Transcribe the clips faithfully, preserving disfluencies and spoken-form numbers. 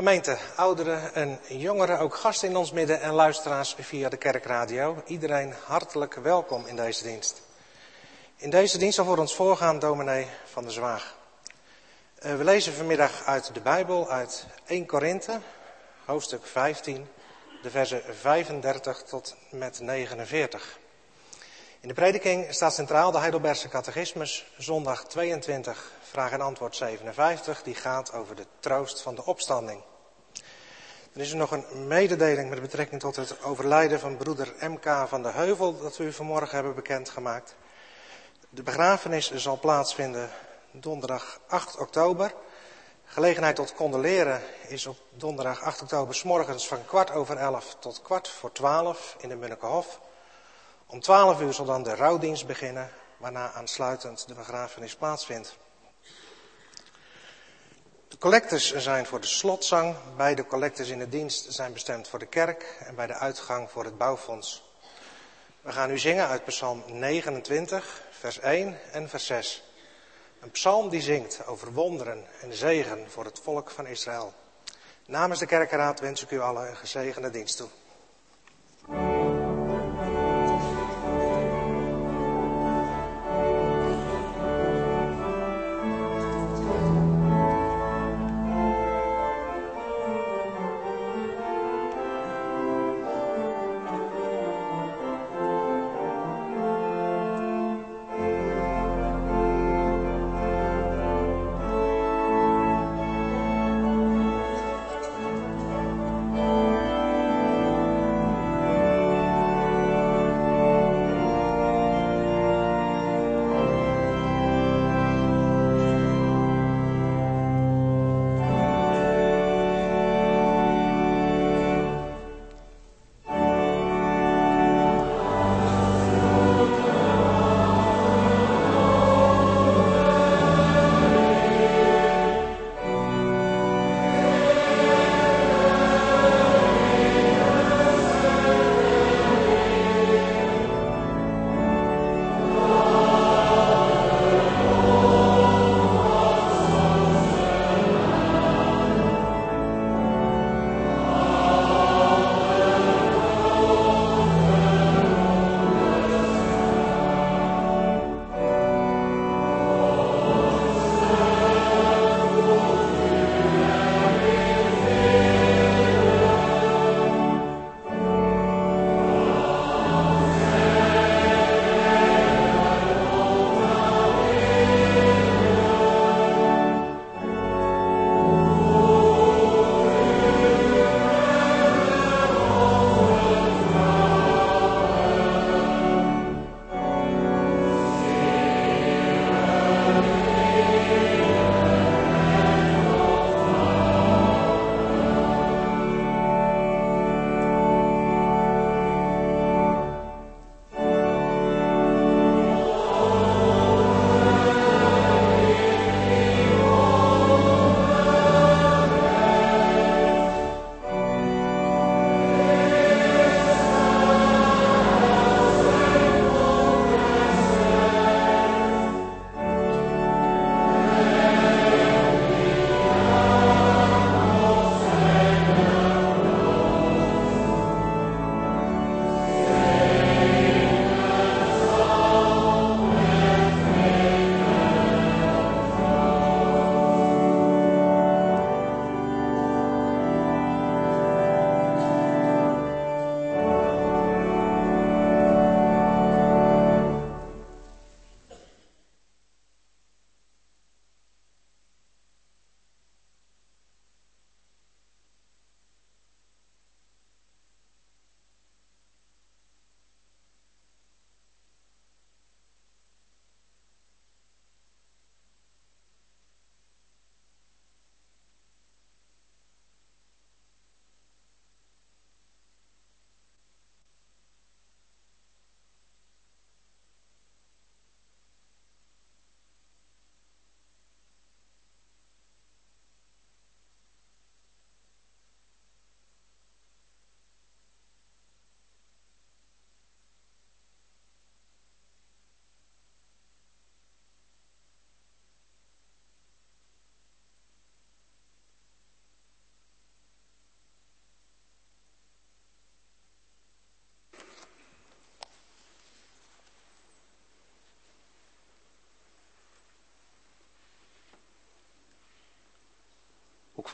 Gemeente, ouderen en jongeren, ook gasten in ons midden en luisteraars via de kerkradio. Iedereen hartelijk welkom in deze dienst. In deze dienst zal voor ons voorgaan dominee Van der Zwaag. Uh, we lezen vanmiddag uit de Bijbel, uit Eerste Korinthe, hoofdstuk vijftien, de versen vijfendertig tot met negenenveertig. In de prediking staat centraal de Heidelbergse catechismus, zondag tweeëntwintig, vraag en antwoord zevenenvijftig, die gaat over de troost van de opstanding. Er is er nog een mededeling met betrekking tot het overlijden van broeder M K van de Heuvel, dat we u vanmorgen hebben bekendgemaakt. De begrafenis zal plaatsvinden donderdag acht oktober. Gelegenheid tot condoleren is op donderdag acht oktober 's morgens van kwart over elf tot kwart voor twaalf in de Munnekehof. Om twaalf uur zal dan de rouwdienst beginnen, waarna aansluitend de begrafenis plaatsvindt. De collectes zijn voor de slotzang. Beide collectes in de dienst zijn bestemd voor de kerk en bij de uitgang voor het bouwfonds. We gaan nu zingen uit Psalm negenentwintig, vers één en vers zes. Een psalm die zingt over wonderen en zegen voor het volk van Israël. Namens de kerkenraad wens ik u allen een gezegende dienst toe. Thank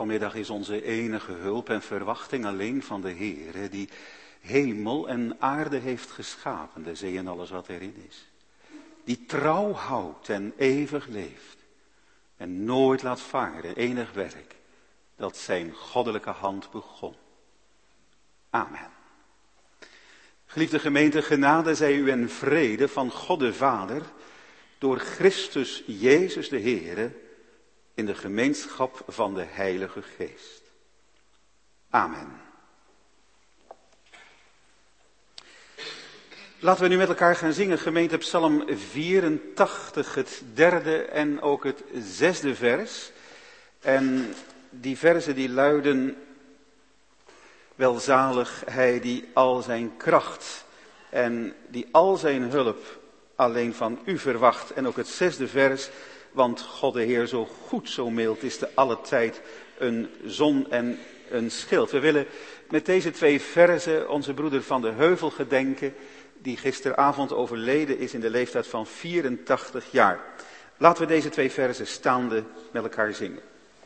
vanmiddag is onze enige hulp en verwachting alleen van de Heere, die hemel en aarde heeft geschapen, de zee en alles wat erin is. Die trouw houdt en eeuwig leeft en nooit laat varen enig werk dat zijn goddelijke hand begon. Amen. Geliefde gemeente, genade zij u en vrede van God de Vader, door Christus Jezus de Heere, in de gemeenschap van de Heilige Geest. Amen. Laten we nu met elkaar gaan zingen, gemeente, Psalm vierentachtig, het derde en ook het zesde vers. En die verzen die luiden: welzalig hij die al zijn kracht en die al zijn hulp alleen van u verwacht. En ook het zesde vers: want God de Heer zo goed, zo mild is te alle tijd een zon en een schild. We willen met deze twee verzen onze broeder Van de Heuvel gedenken, die gisteravond overleden is in de leeftijd van vierentachtig jaar. Laten we deze twee verzen staande met elkaar zingen.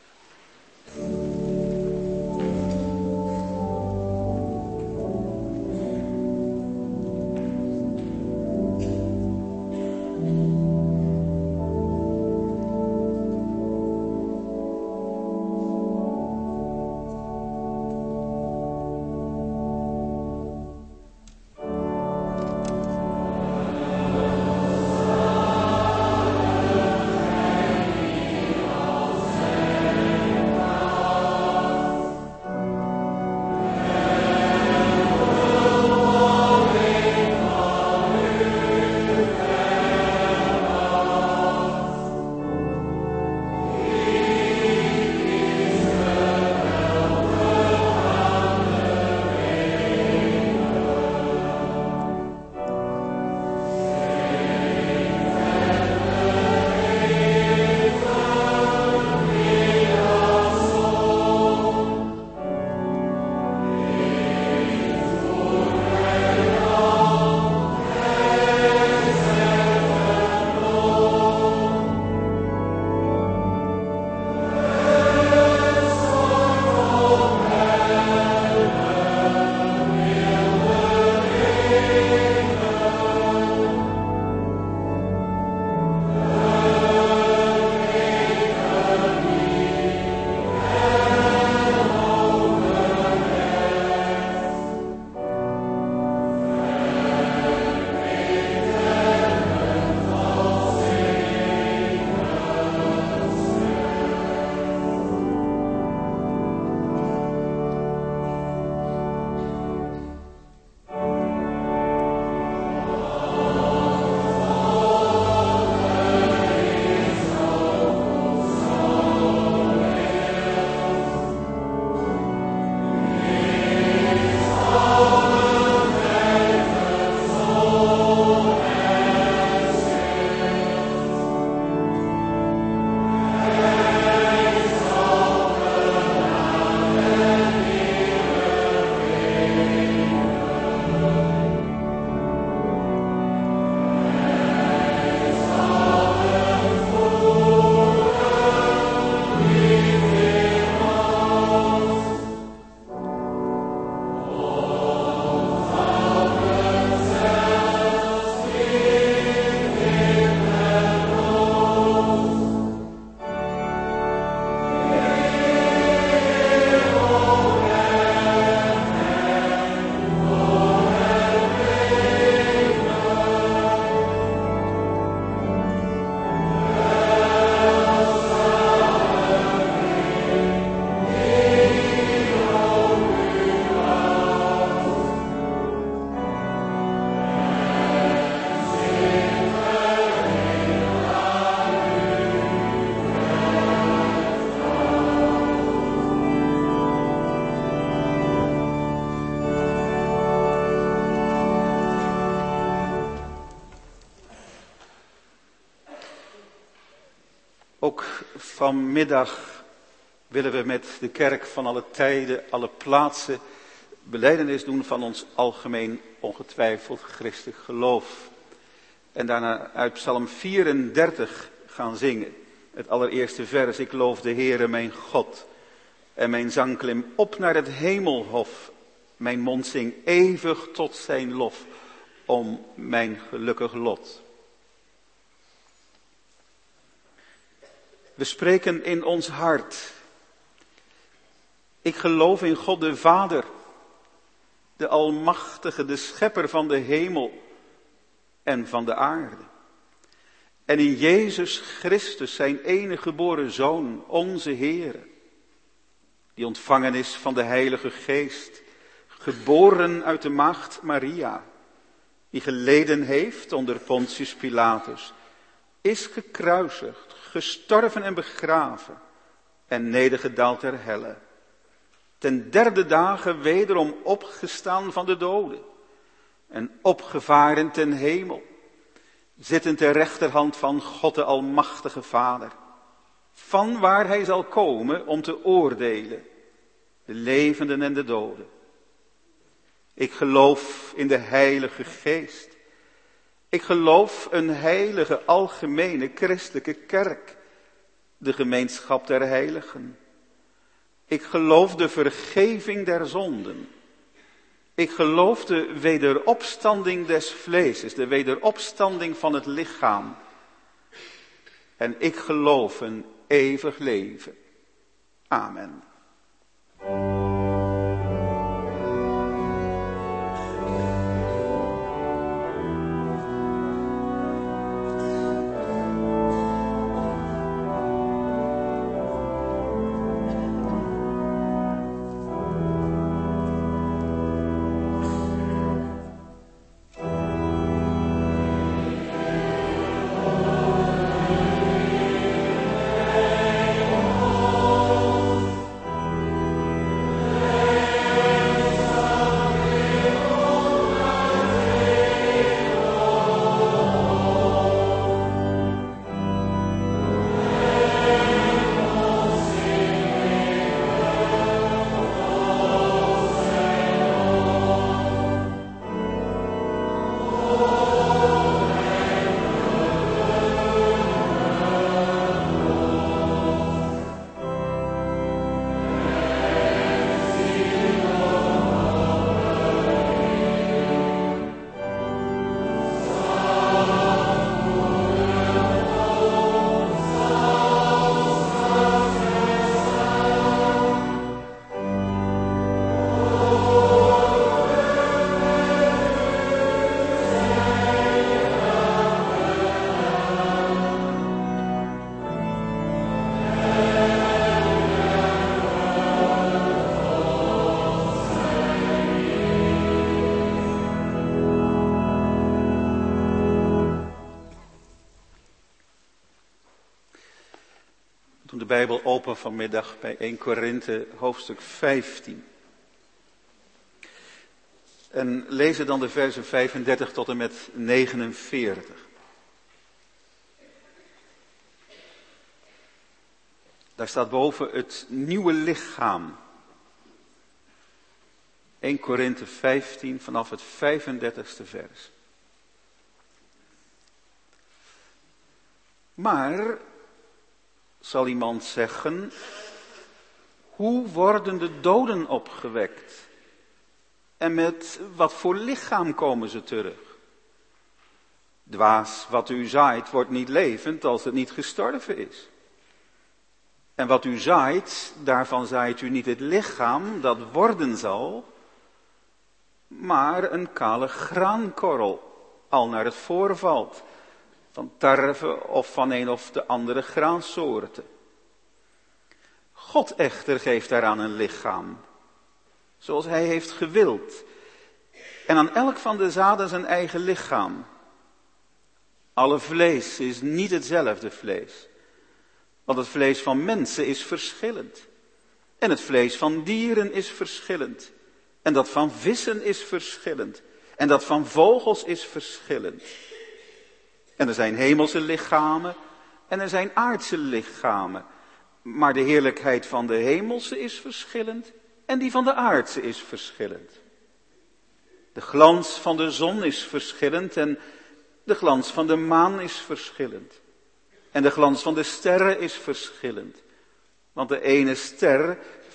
Ook vanmiddag willen we met de kerk van alle tijden, alle plaatsen, belijdenis doen van ons algemeen ongetwijfeld christelijk geloof. En daarna uit Psalm vierendertig gaan zingen. Het allereerste vers: ik loof de Heere mijn God, En mijn zang klim op naar het hemelhof. Mijn mond zingt eeuwig tot zijn lof om mijn gelukkig lot. We spreken in ons hart. Ik geloof in God de Vader, de Almachtige, de Schepper van de hemel en van de aarde. En in Jezus Christus, zijn enige geboren Zoon, onze Heere, die ontvangen is van de Heilige Geest, geboren uit de maagd Maria, die geleden heeft onder Pontius Pilatus, is gekruisigd, gestorven en begraven en nedergedaald ter helle. Ten derde dagen wederom opgestaan van de doden en opgevaren ten hemel, zittend ter rechterhand van God de Almachtige Vader, van waar hij zal komen om te oordelen, de levenden en de doden. Ik geloof in de Heilige Geest. Ik geloof een heilige, algemene, christelijke kerk, de gemeenschap der heiligen. Ik geloof de vergeving der zonden. Ik geloof de wederopstanding des vleeses, de wederopstanding van het lichaam. En ik geloof een eeuwig leven. Amen. De Bijbel open vanmiddag bij Eerste Korinthe hoofdstuk vijftien. En lezen dan de versen vijfendertig tot en met negenenveertig. Daar staat boven het nieuwe lichaam. Eerste Korinthe vijftien vanaf het vijfendertigste vers. Maar, zal iemand zeggen, hoe worden de doden opgewekt? En met wat voor lichaam komen ze terug? Dwaas, wat u zaait, wordt niet levend als het niet gestorven is. En wat u zaait, daarvan zaait u niet het lichaam dat worden zal, maar een kale graankorrel, al naar het voorvalt, van tarwe of van een of de andere graansoorten. God echter geeft daaraan een lichaam, zoals hij heeft gewild, en aan elk van de zaden zijn eigen lichaam. Alle vlees is niet hetzelfde vlees, want het vlees van mensen is verschillend, en het vlees van dieren is verschillend, en dat van vissen is verschillend, en dat van vogels is verschillend. En er zijn hemelse lichamen en er zijn aardse lichamen. Maar de heerlijkheid van de hemelse is verschillend en die van de aardse is verschillend. De glans van de zon is verschillend en de glans van de maan is verschillend. En de glans van de sterren is verschillend. Want de ene ster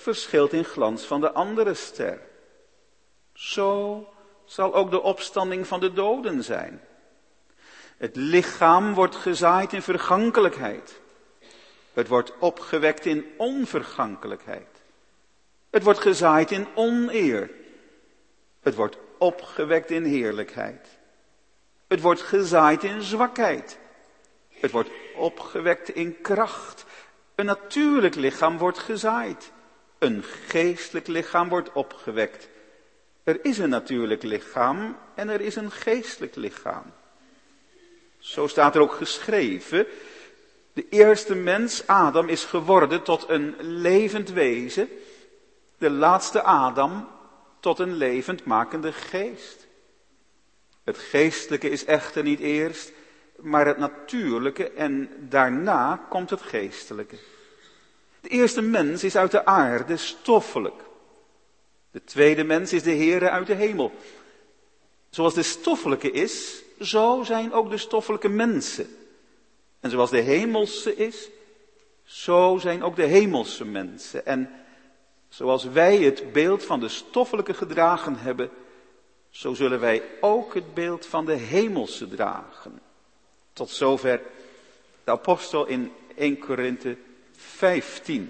verschilt in glans van de andere ster. Zo zal ook de opstanding van de doden zijn. Het lichaam wordt gezaaid in vergankelijkheid. Het wordt opgewekt in onvergankelijkheid. Het wordt gezaaid in oneer. Het wordt opgewekt in heerlijkheid. Het wordt gezaaid in zwakheid. Het wordt opgewekt in kracht. Een natuurlijk lichaam wordt gezaaid. Een geestelijk lichaam wordt opgewekt. Er is een natuurlijk lichaam en er is een geestelijk lichaam. Zo staat er ook geschreven. De eerste mens, Adam, is geworden tot een levend wezen. De laatste Adam tot een levendmakende geest. Het geestelijke is echter niet eerst, maar het natuurlijke en daarna komt het geestelijke. De eerste mens is uit de aarde, stoffelijk. De tweede mens is de Heere uit de hemel. Zoals de stoffelijke is, zo zijn ook de stoffelijke mensen. En zoals de hemelse is, zo zijn ook de hemelse mensen. En zoals wij het beeld van de stoffelijke gedragen hebben, zo zullen wij ook het beeld van de hemelse dragen. Tot zover de apostel in eerste Korinthe vijftien.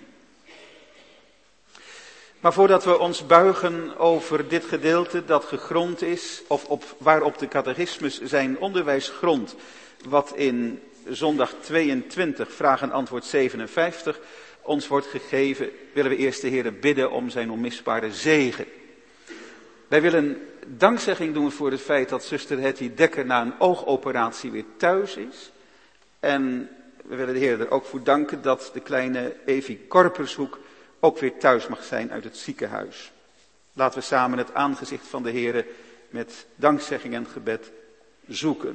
Maar voordat we ons buigen over dit gedeelte dat gegrond is, of op, waarop de catechismus zijn onderwijs grondt, wat in zondag tweeëntwintig, vraag en antwoord zevenenvijftig, ons wordt gegeven, willen we eerst de Heere bidden om zijn onmisbare zegen. Wij willen dankzegging doen voor het feit dat zuster Hetty Dekker na een oogoperatie weer thuis is. En we willen de Heer er ook voor danken dat de kleine Evie Korpershoek ook weer thuis mag zijn uit het ziekenhuis. Laten we samen het aangezicht van de Heer met dankzegging en gebed zoeken.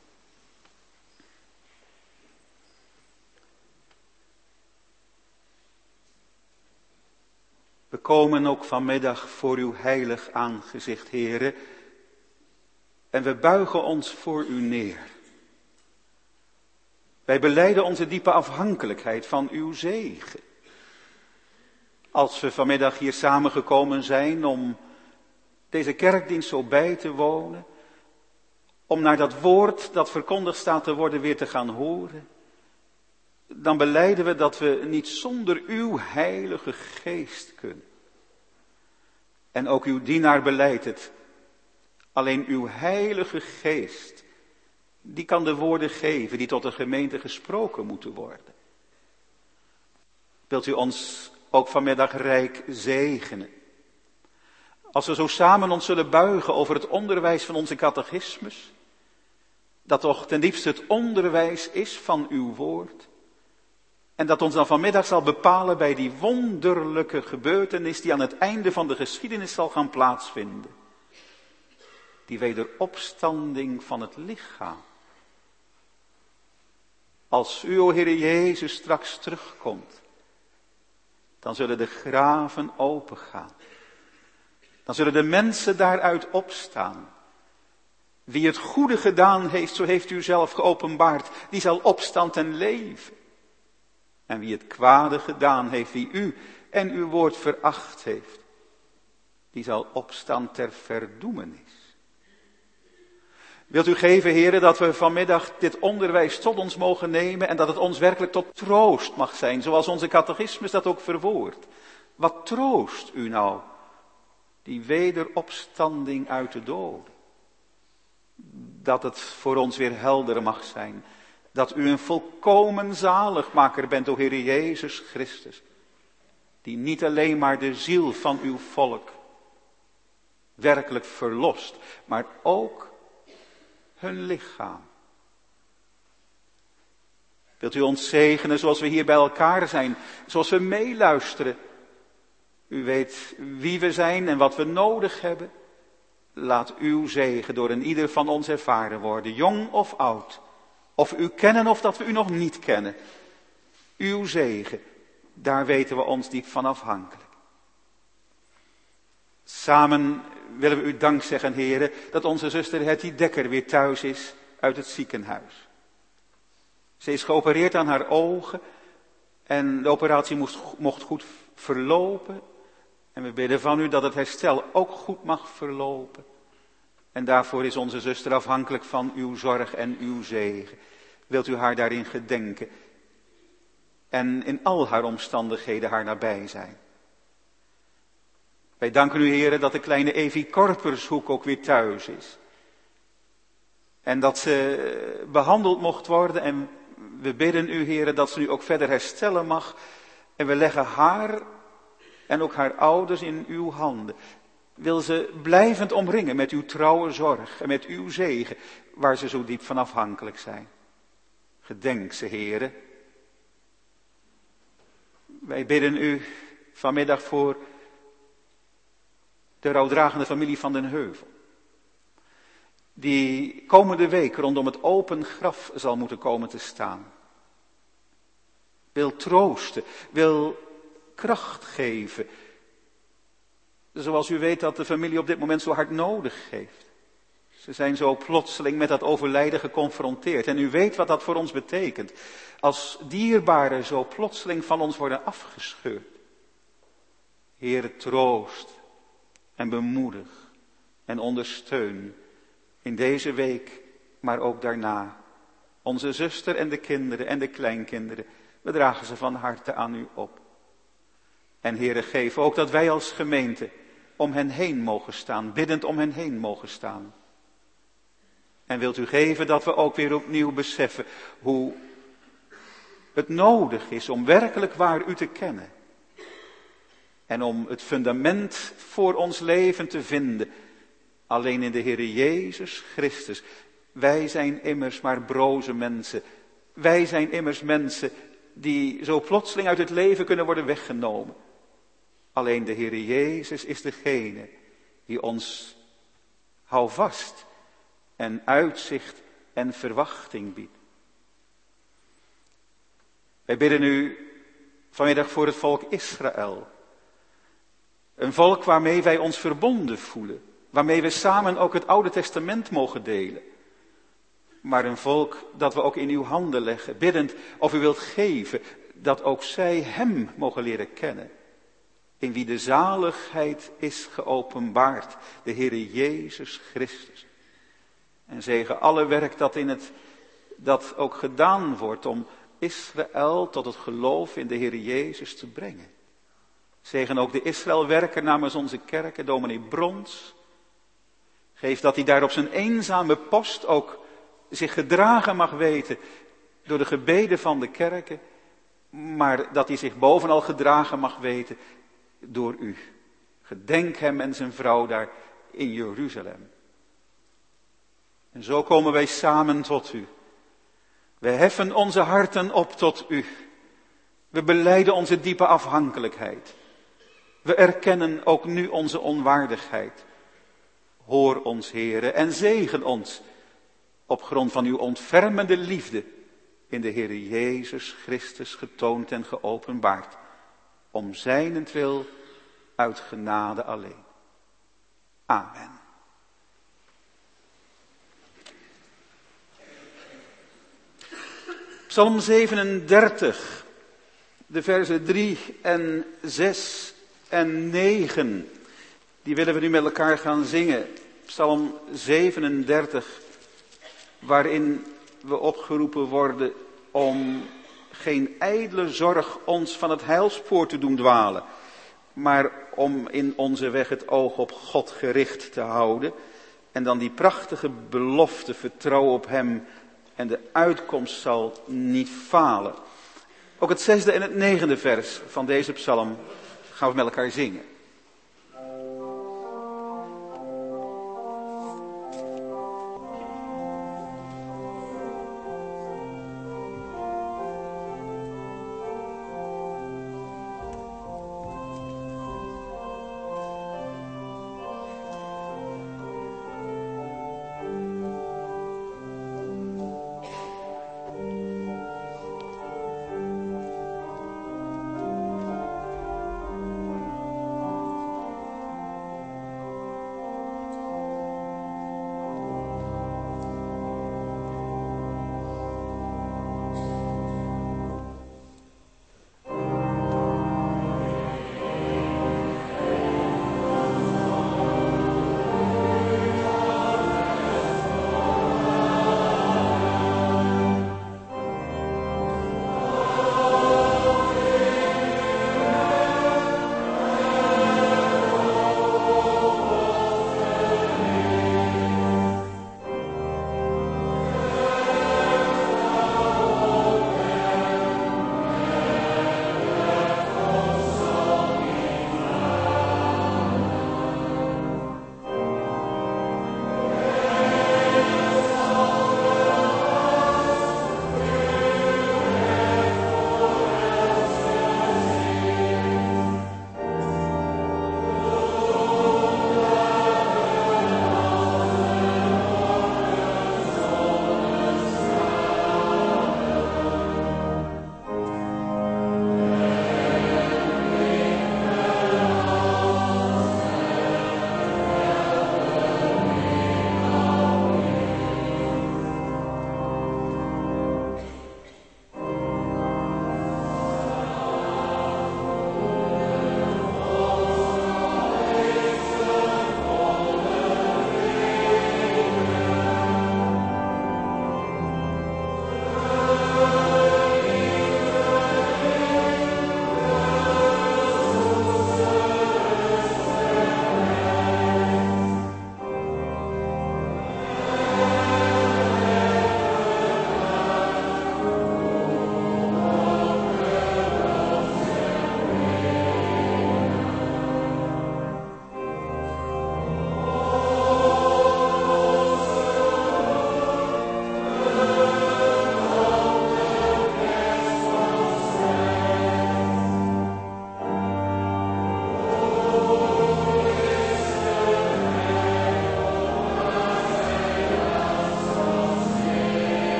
We komen ook vanmiddag voor uw heilig aangezicht, Heere, en we buigen ons voor u neer. Wij belijden onze diepe afhankelijkheid van uw zegen. Als we vanmiddag hier samengekomen zijn om deze kerkdienst zo bij te wonen, om naar dat woord dat verkondigd staat te worden weer te gaan horen, dan belijden we dat we niet zonder uw heilige geest kunnen. En ook uw dienaar belijdt het. Alleen uw heilige geest, die kan de woorden geven die tot de gemeente gesproken moeten worden. Wilt u ons ook vanmiddag rijk zegenen? Als we zo samen ons zullen buigen over het onderwijs van onze catechismus, dat toch ten diepste het onderwijs is van uw woord, en dat ons dan vanmiddag zal bepalen bij die wonderlijke gebeurtenis die aan het einde van de geschiedenis zal gaan plaatsvinden. Die wederopstanding van het lichaam. Als u, o Heere Jezus, straks terugkomt, dan zullen de graven opengaan. Dan zullen de mensen daaruit opstaan. Wie het goede gedaan heeft, zo heeft u zelf geopenbaard, die zal opstaan ten leven. En wie het kwade gedaan heeft, wie u en uw woord veracht heeft, die zal opstaan ter verdoemenis. Wilt u geven, Heere, dat we vanmiddag dit onderwijs tot ons mogen nemen en dat het ons werkelijk tot troost mag zijn, zoals onze catechismus dat ook verwoordt. Wat troost u nou, die wederopstanding uit de doden? Dat het voor ons weer helder mag zijn. Dat u een volkomen zaligmaker bent, o Heere Jezus Christus. Die niet alleen maar de ziel van uw volk werkelijk verlost, maar ook hun lichaam. Wilt u ons zegenen zoals we hier bij elkaar zijn, zoals we meeluisteren. U weet wie we zijn en wat we nodig hebben. Laat uw zegen door een ieder van ons ervaren worden, jong of oud. Of we u kennen of dat we u nog niet kennen. Uw zegen, daar weten we ons diep van afhankelijk. Samen willen we u dank zeggen, Heere, dat onze zuster Hetty Dekker weer thuis is uit het ziekenhuis. Ze is geopereerd aan haar ogen en de operatie moest, mocht goed verlopen. En we bidden van u dat het herstel ook goed mag verlopen. En daarvoor is onze zuster afhankelijk van uw zorg en uw zegen. Wilt u haar daarin gedenken en in al haar omstandigheden haar nabij zijn. Wij danken u, Heere, dat de kleine Evie Korpershoek ook weer thuis is. En dat ze behandeld mocht worden en we bidden u, Heere, dat ze nu ook verder herstellen mag. En we leggen haar en ook haar ouders in uw handen. Wil ze blijvend omringen met uw trouwe zorg en met uw zegen, waar ze zo diep van afhankelijk zijn. Gedenk ze, Heere. Wij bidden u vanmiddag voor de rouwdragende familie van den Heuvel. Die komende week rondom het open graf zal moeten komen te staan. Wil troosten, wil kracht geven. Zoals u weet dat de familie op dit moment zo hard nodig heeft. Ze zijn zo plotseling met dat overlijden geconfronteerd. En u weet wat dat voor ons betekent. Als dierbaren zo plotseling van ons worden afgescheurd. Heere, troost en bemoedig en ondersteun in deze week, maar ook daarna. Onze zuster en de kinderen en de kleinkinderen, we dragen ze van harte aan u op. En Heere, geef ook dat wij als gemeente om hen heen mogen staan, biddend om hen heen mogen staan. En wilt u geven dat we ook weer opnieuw beseffen hoe het nodig is om werkelijk waar u te kennen. En om het fundament voor ons leven te vinden, alleen in de Heere Jezus Christus. Wij zijn immers maar broze mensen. Wij zijn immers mensen die zo plotseling uit het leven kunnen worden weggenomen. Alleen de Heere Jezus is degene die ons houvast en uitzicht en verwachting biedt. Wij bidden u vanmiddag voor het volk Israël. Een volk waarmee wij ons verbonden voelen. Waarmee we samen ook het Oude Testament mogen delen. Maar een volk dat we ook in uw handen leggen. Biddend of u wilt geven dat ook zij hem mogen leren kennen. In wie de zaligheid is geopenbaard. De Heere Jezus Christus. En zegen alle werk dat in het, dat ook gedaan wordt om Israël tot het geloof in de Heere Jezus te brengen. Zegen ook de Israëlwerker namens onze kerken, dominee Brons. Geef dat hij daar op zijn eenzame post ook zich gedragen mag weten door de gebeden van de kerken. Maar dat hij zich bovenal gedragen mag weten door u. Gedenk hem en zijn vrouw daar in Jeruzalem. En zo komen wij samen tot u. We heffen onze harten op tot u. We belijden onze diepe afhankelijkheid. We erkennen ook nu onze onwaardigheid. Hoor ons, Heere, en zegen ons op grond van uw ontfermende liefde in de Heere Jezus Christus getoond en geopenbaard. Om zijnentwil uit genade alleen. Amen. Psalm zevenendertig, de versen drie en zes en negen, die willen we nu met elkaar gaan zingen. Psalm zevenendertig, waarin we opgeroepen worden om geen ijdele zorg ons van het heilspoor te doen dwalen, maar om in onze weg het oog op God gericht te houden en dan die prachtige belofte, vertrouwen op hem en de uitkomst zal niet falen. Ook het zesde en het negende vers van deze psalm gaan we met elkaar zingen.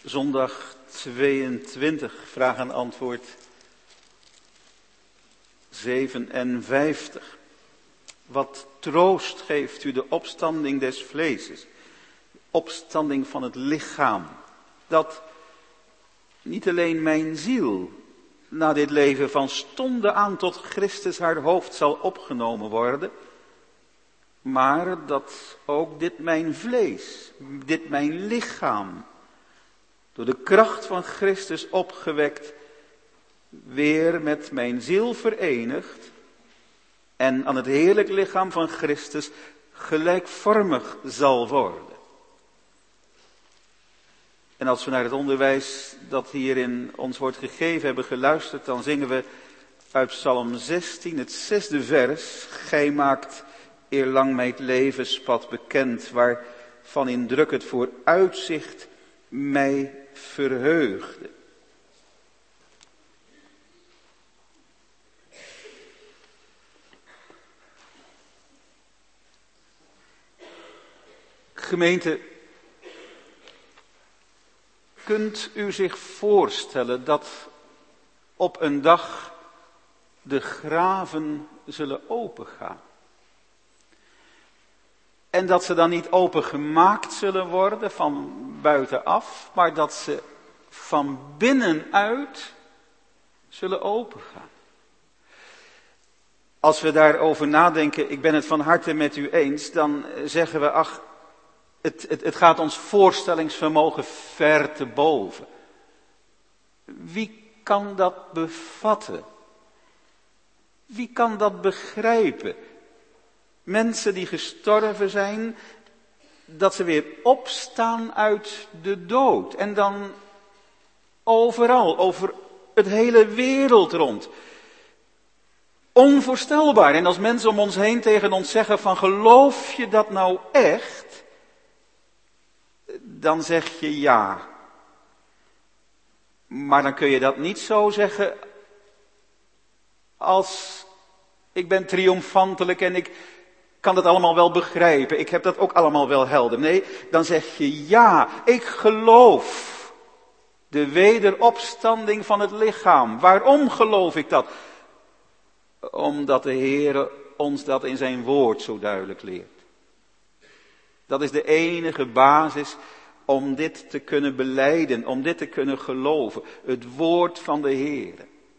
Zondag tweeëntwintig, vraag en antwoord zevenenvijftig. Wat troost geeft u de opstanding des vleeses, de opstanding van het lichaam, dat niet alleen mijn ziel na dit leven van stonde aan tot Christus haar hoofd zal opgenomen worden, maar dat ook dit mijn vlees, dit mijn lichaam, door de kracht van Christus opgewekt, weer met mijn ziel verenigd en aan het heerlijk lichaam van Christus gelijkvormig zal worden. En als we naar het onderwijs dat hierin ons wordt gegeven hebben geluisterd, dan zingen we uit Psalm zestien, het zesde vers. Gij maakt eerlang mij het levenspad bekend, waarvan in druk het vooruitzicht mij verheugde. Gemeente, kunt u zich voorstellen dat op een dag de graven zullen opengaan? En dat ze dan niet opengemaakt zullen worden van buitenaf, maar dat ze van binnenuit zullen opengaan. Als we daarover nadenken, ik ben het van harte met u eens, dan zeggen we, ach, het, het, het gaat ons voorstellingsvermogen ver te boven. Wie kan dat bevatten? Wie kan dat begrijpen? Mensen die gestorven zijn, dat ze weer opstaan uit de dood. En dan overal, over het hele wereld rond. Onvoorstelbaar. En als mensen om ons heen tegen ons zeggen van geloof je dat nou echt? Dan zeg je ja. Maar dan kun je dat niet zo zeggen als ik ben triomfantelijk en ik kan dat allemaal wel begrijpen. Ik heb dat ook allemaal wel helder. Nee, dan zeg je ja, ik geloof de wederopstanding van het lichaam. Waarom geloof ik dat? Omdat de Heer ons dat in zijn woord zo duidelijk leert. Dat is de enige basis om dit te kunnen belijden, om dit te kunnen geloven. Het woord van de Heer.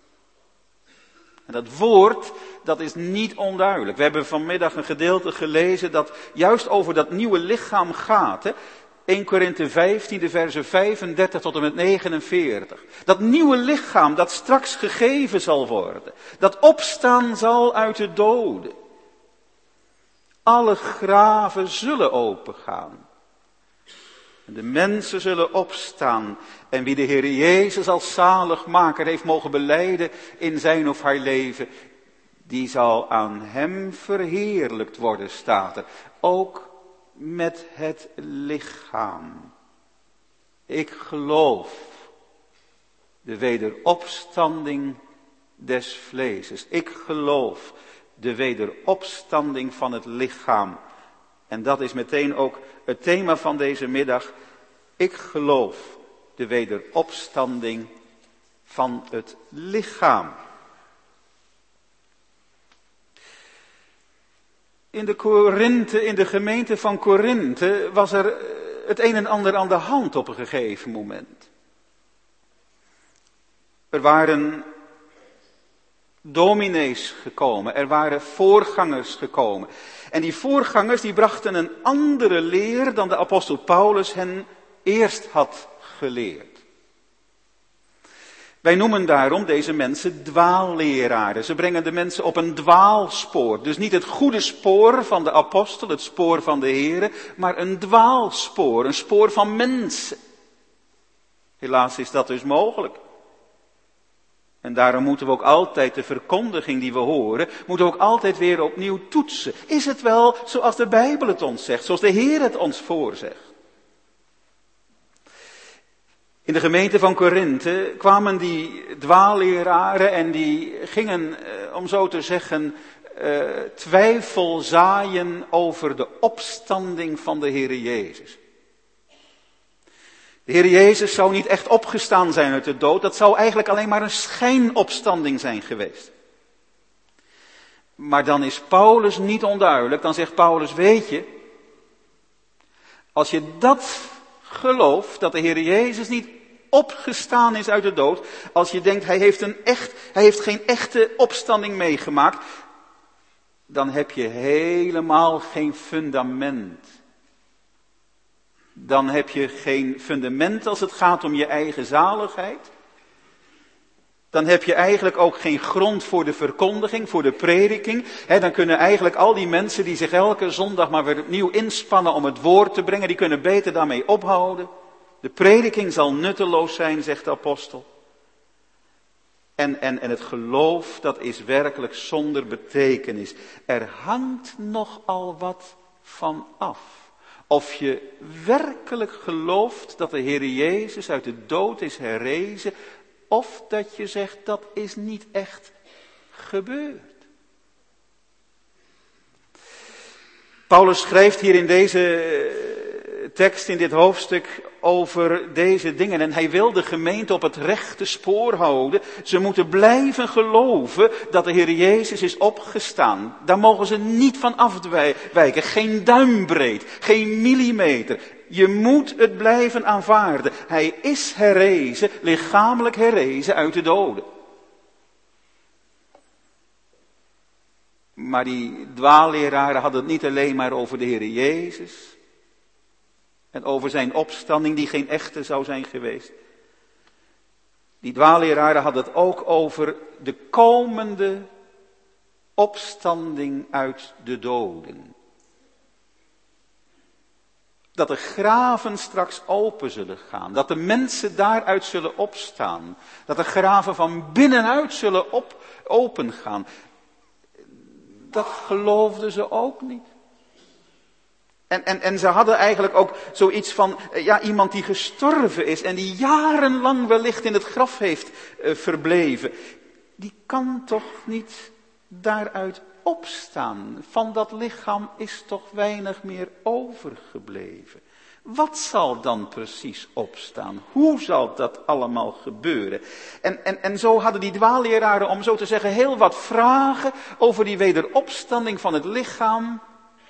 En dat woord, dat is niet onduidelijk. We hebben vanmiddag een gedeelte gelezen dat juist over dat nieuwe lichaam gaat. Hè? Eerste Korinthe vijftien, de versen vijfendertig tot en met negenenveertig. Dat nieuwe lichaam dat straks gegeven zal worden. Dat opstaan zal uit de doden. Alle graven zullen opengaan. En de mensen zullen opstaan. En wie de Heer Jezus als zaligmaker heeft mogen belijden in zijn of haar leven, die zal aan hem verheerlijkt worden, staat er. Ook met het lichaam. Ik geloof de wederopstanding des vleeses. Ik geloof de wederopstanding van het lichaam. En dat is meteen ook het thema van deze middag. Ik geloof de wederopstanding van het lichaam. In de Korinthe, in de gemeente van Korinthe was er het een en ander aan de hand op een gegeven moment. Er waren dominees gekomen, er waren voorgangers gekomen. En die voorgangers die brachten een andere leer dan de apostel Paulus hen eerst had geleerd. Wij noemen daarom deze mensen dwaalleraren. Ze brengen de mensen op een dwaalspoor. Dus niet het goede spoor van de apostel, het spoor van de Here, maar een dwaalspoor, een spoor van mensen. Helaas is dat dus mogelijk. En daarom moeten we ook altijd de verkondiging die we horen, moeten we ook altijd weer opnieuw toetsen. Is het wel zoals de Bijbel het ons zegt, zoals de Heer het ons voorzegt? In de gemeente van Korinthe kwamen die dwaalleraren en die gingen, om zo te zeggen, twijfel zaaien over de opstanding van de Heere Jezus. De Heer Jezus zou niet echt opgestaan zijn uit de dood. Dat zou eigenlijk alleen maar een schijnopstanding zijn geweest. Maar dan is Paulus niet onduidelijk. Dan zegt Paulus, weet je, als je dat gelooft, dat de Heer Jezus niet opgestaan is uit de dood, als je denkt hij heeft, een echt, hij heeft geen echte opstanding meegemaakt, dan heb je helemaal geen fundament. Dan heb je geen fundament als het gaat om je eigen zaligheid. Dan heb je eigenlijk ook geen grond voor de verkondiging, voor de prediking. He, dan kunnen eigenlijk al die mensen die zich elke zondag maar weer opnieuw inspannen om het woord te brengen, die kunnen beter daarmee ophouden. De prediking zal nutteloos zijn, zegt de apostel. En, en, en het geloof, dat is werkelijk zonder betekenis. Er hangt nogal wat van af. Of je werkelijk gelooft dat de Heer Jezus uit de dood is herrezen, of dat je zegt dat is niet echt gebeurd. Paulus schrijft hier in deze tekst, in dit hoofdstuk, over deze dingen. En hij wil de gemeente op het rechte spoor houden. Ze moeten blijven geloven dat de Heer Jezus is opgestaan. Daar mogen ze niet van afwijken. Geen duimbreed, geen millimeter. Je moet het blijven aanvaarden. Hij is herrezen, lichamelijk herrezen uit de doden. Maar die dwaalleraren hadden het niet alleen maar over de Heer Jezus. En over zijn opstanding die geen echte zou zijn geweest. Die dwaalleraren hadden het ook over de komende opstanding uit de doden. Dat de graven straks open zullen gaan. Dat de mensen daaruit zullen opstaan. Dat de graven van binnenuit zullen op, open gaan. Dat geloofden ze ook niet. En, en, en ze hadden eigenlijk ook zoiets van, ja, iemand die gestorven is en die jarenlang wellicht in het graf heeft uh, verbleven. Die kan toch niet daaruit opstaan. Van dat lichaam is toch weinig meer overgebleven. Wat zal dan precies opstaan? Hoe zal dat allemaal gebeuren? En, en, en zo hadden die dwaalleraren, om zo te zeggen, heel wat vragen over die wederopstanding van het lichaam.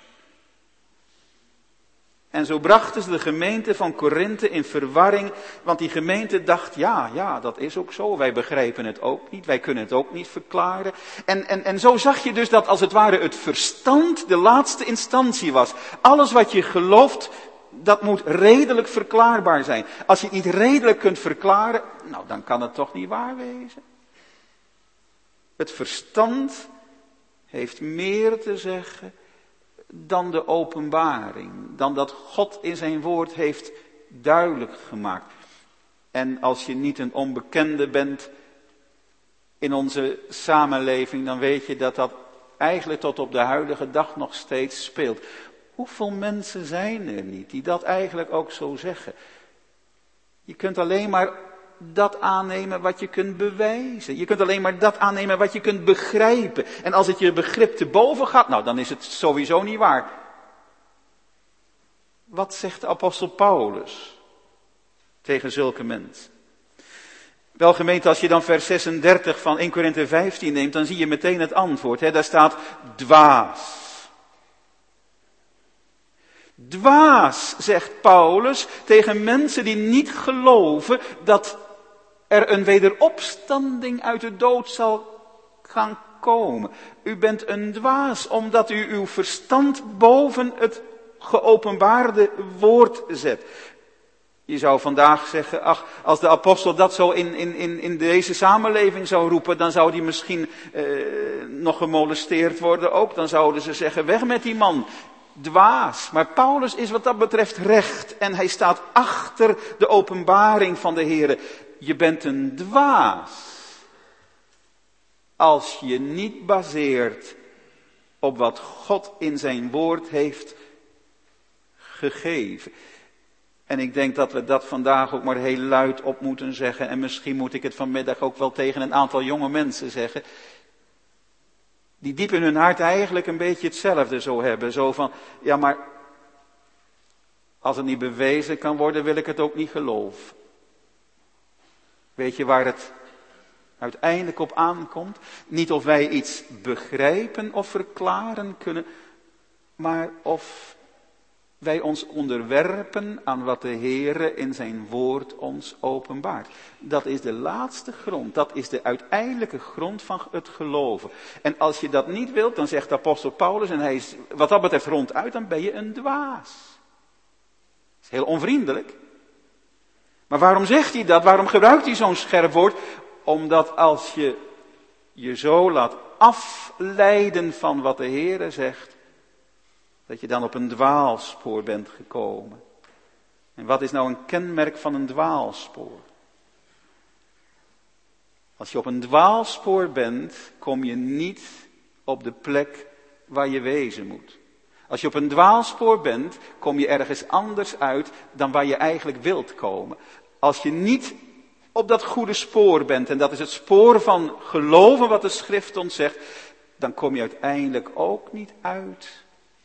En zo brachten ze de gemeente van Korinthe in verwarring, want die gemeente dacht, ja, ja, dat is ook zo, wij begrijpen het ook niet, wij kunnen het ook niet verklaren. En, en, en zo zag je dus dat als het ware het verstand de laatste instantie was. Alles wat je gelooft, dat moet redelijk verklaarbaar zijn. Als je het niet redelijk kunt verklaren, nou dan kan het toch niet waar wezen. Het verstand heeft meer te zeggen dan de openbaring, dan dat God in zijn woord heeft duidelijk gemaakt. En als je niet een onbekende bent in onze samenleving, dan weet je dat dat eigenlijk tot op de huidige dag nog steeds speelt. Hoeveel mensen zijn er niet die dat eigenlijk ook zo zeggen? Je kunt alleen maar dat aannemen wat je kunt bewijzen. Je kunt alleen maar dat aannemen wat je kunt begrijpen. En als het je begrip te boven gaat, nou dan is het sowieso niet waar. Wat zegt de apostel Paulus tegen zulke mensen? Wel gemeente, als je dan vers zesendertig van Eerste Korinthe vijftien neemt, dan zie je meteen het antwoord. Hè? Daar staat dwaas. Dwaas, zegt Paulus tegen mensen die niet geloven dat er een wederopstanding uit de dood zal gaan komen. U bent een dwaas omdat u uw verstand boven het geopenbaarde woord zet. Je zou vandaag zeggen, ach, als de apostel dat zo in, in, in, in deze samenleving zou roepen, dan zou die misschien eh, nog gemolesteerd worden ook. Dan zouden ze zeggen, weg met die man. Dwaas. Maar Paulus is wat dat betreft recht en hij staat achter de openbaring van de Heere. Je bent een dwaas als je niet baseert op wat God in zijn woord heeft gegeven. En ik denk dat we dat vandaag ook maar heel luid op moeten zeggen. En misschien moet ik het vanmiddag ook wel tegen een aantal jonge mensen zeggen. Die diep in hun hart eigenlijk een beetje hetzelfde zo hebben. Zo van, ja maar, Als het niet bewezen kan worden, wil ik het ook niet geloven. Weet je waar het uiteindelijk op aankomt? Niet of wij iets begrijpen of verklaren kunnen, maar of wij ons onderwerpen aan wat de Heere in zijn woord ons openbaart. Dat is de laatste grond, dat is de uiteindelijke grond van het geloven. En als je dat niet wilt, dan zegt de apostel Paulus, en hij is wat dat betreft ronduit, dan ben je een dwaas. Dat is heel onvriendelijk. Maar waarom zegt hij dat? Waarom gebruikt hij zo'n scherp woord? Omdat als je je zo laat afleiden van wat de Heere zegt, dat je dan op een dwaalspoor bent gekomen. En wat is nou een kenmerk van een dwaalspoor? Als je op een dwaalspoor bent, kom je niet op de plek waar je wezen moet. Als je op een dwaalspoor bent, kom je ergens anders uit dan waar je eigenlijk wilt komen. Als je niet op dat goede spoor bent, en dat is het spoor van geloven wat de schrift ons zegt, dan kom je uiteindelijk ook niet uit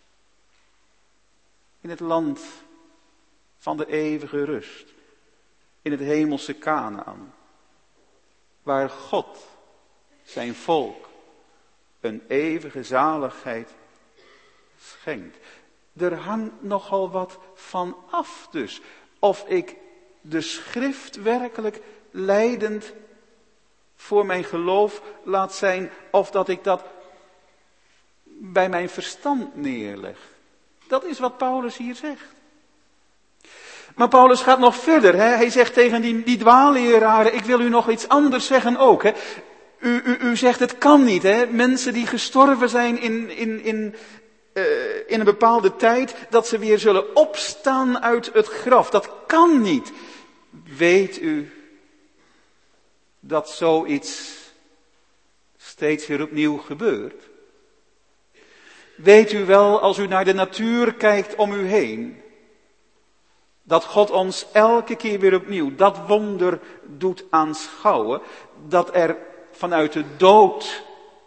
in het land van de eeuwige rust. In het hemelse Kanaän. Waar God zijn volk een eeuwige zaligheid schenkt. Er hangt nogal wat van af dus. Of ik de schrift werkelijk leidend voor mijn geloof laat zijn. Of dat ik dat bij mijn verstand neerleg. Dat is wat Paulus hier zegt. Maar Paulus gaat nog verder. Hè? Hij zegt tegen die, die dwaalleraren, ik wil u nog iets anders zeggen ook. Hè? U, u, u zegt het kan niet. Hè? Mensen die gestorven zijn in, in, in, uh, in een bepaalde tijd, dat ze weer zullen opstaan uit het graf. Dat kan niet. Weet u dat zoiets steeds weer opnieuw gebeurt? Weet u wel, als u naar de natuur kijkt om u heen, dat God ons elke keer weer opnieuw dat wonder doet aanschouwen, dat er vanuit de dood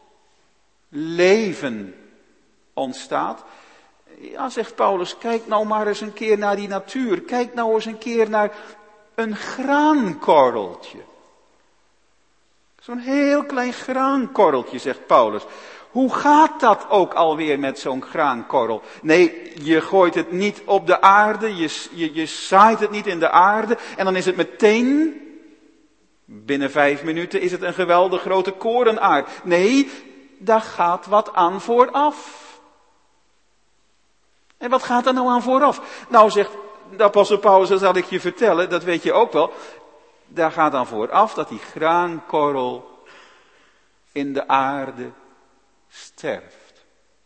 leven ontstaat. Ja, zegt Paulus, kijk nou maar eens een keer naar die natuur. Kijk nou eens een keer naar een graankorreltje. Zo'n heel klein graankorreltje, zegt Paulus. Hoe gaat dat ook alweer met zo'n graankorrel? Nee, je gooit het niet op de aarde, je, je, je zaait het niet in de aarde en dan is het meteen, binnen vijf minuten is het een geweldig grote korenaard. Nee, daar gaat wat aan vooraf. En wat gaat er nou aan vooraf? Nou, zegt de apostel Paulus, dat zal ik je vertellen, dat weet je ook wel. Daar gaat aan vooraf dat die graankorrel in de aarde sterft.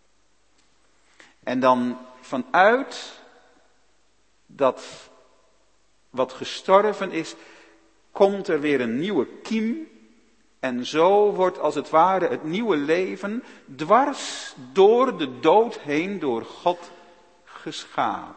En dan vanuit dat wat gestorven is, komt er weer een nieuwe kiem. En zo wordt als het ware het nieuwe leven dwars door de dood heen door God geschapen.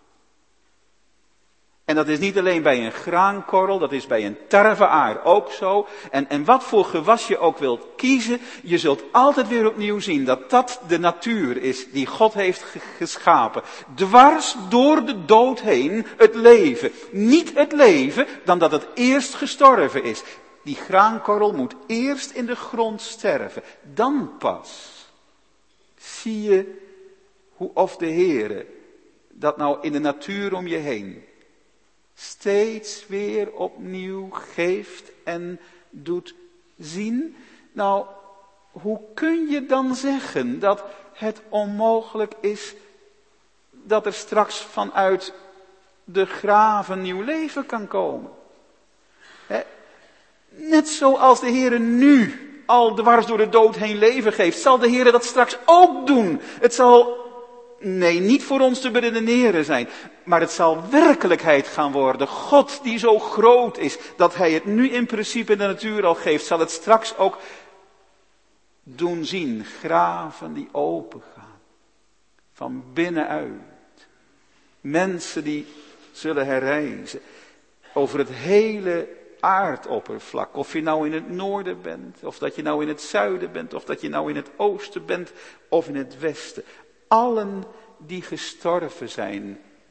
En dat is niet alleen bij een graankorrel, dat is bij een tarweaar ook zo. En, en wat voor gewas je ook wilt kiezen, je zult altijd weer opnieuw zien dat dat de natuur is die God heeft geschapen. Dwars door de dood heen het leven. Niet het leven dan dat het eerst gestorven is. Die graankorrel moet eerst in de grond sterven. Dan pas zie je hoe of de Heere dat nou in de natuur om je heen steeds weer opnieuw geeft en doet zien. Nou, hoe kun je dan zeggen dat het onmogelijk is dat er straks vanuit de graven nieuw leven kan komen? He, net zoals de Heere nu al dwars door de dood heen leven geeft, zal de Heere dat straks ook doen. Het zal, nee, niet voor ons te beredeneren zijn, maar het zal werkelijkheid gaan worden. God die zo groot is, dat Hij het nu in principe in de natuur al geeft, zal het straks ook doen zien. Graven die open gaan, van binnenuit. Mensen die zullen herrijzen over het hele aardoppervlak. Of je nou in het noorden bent, of dat je nou in het zuiden bent, of dat je nou in het oosten bent, of in het westen. Allen die gestorven zijn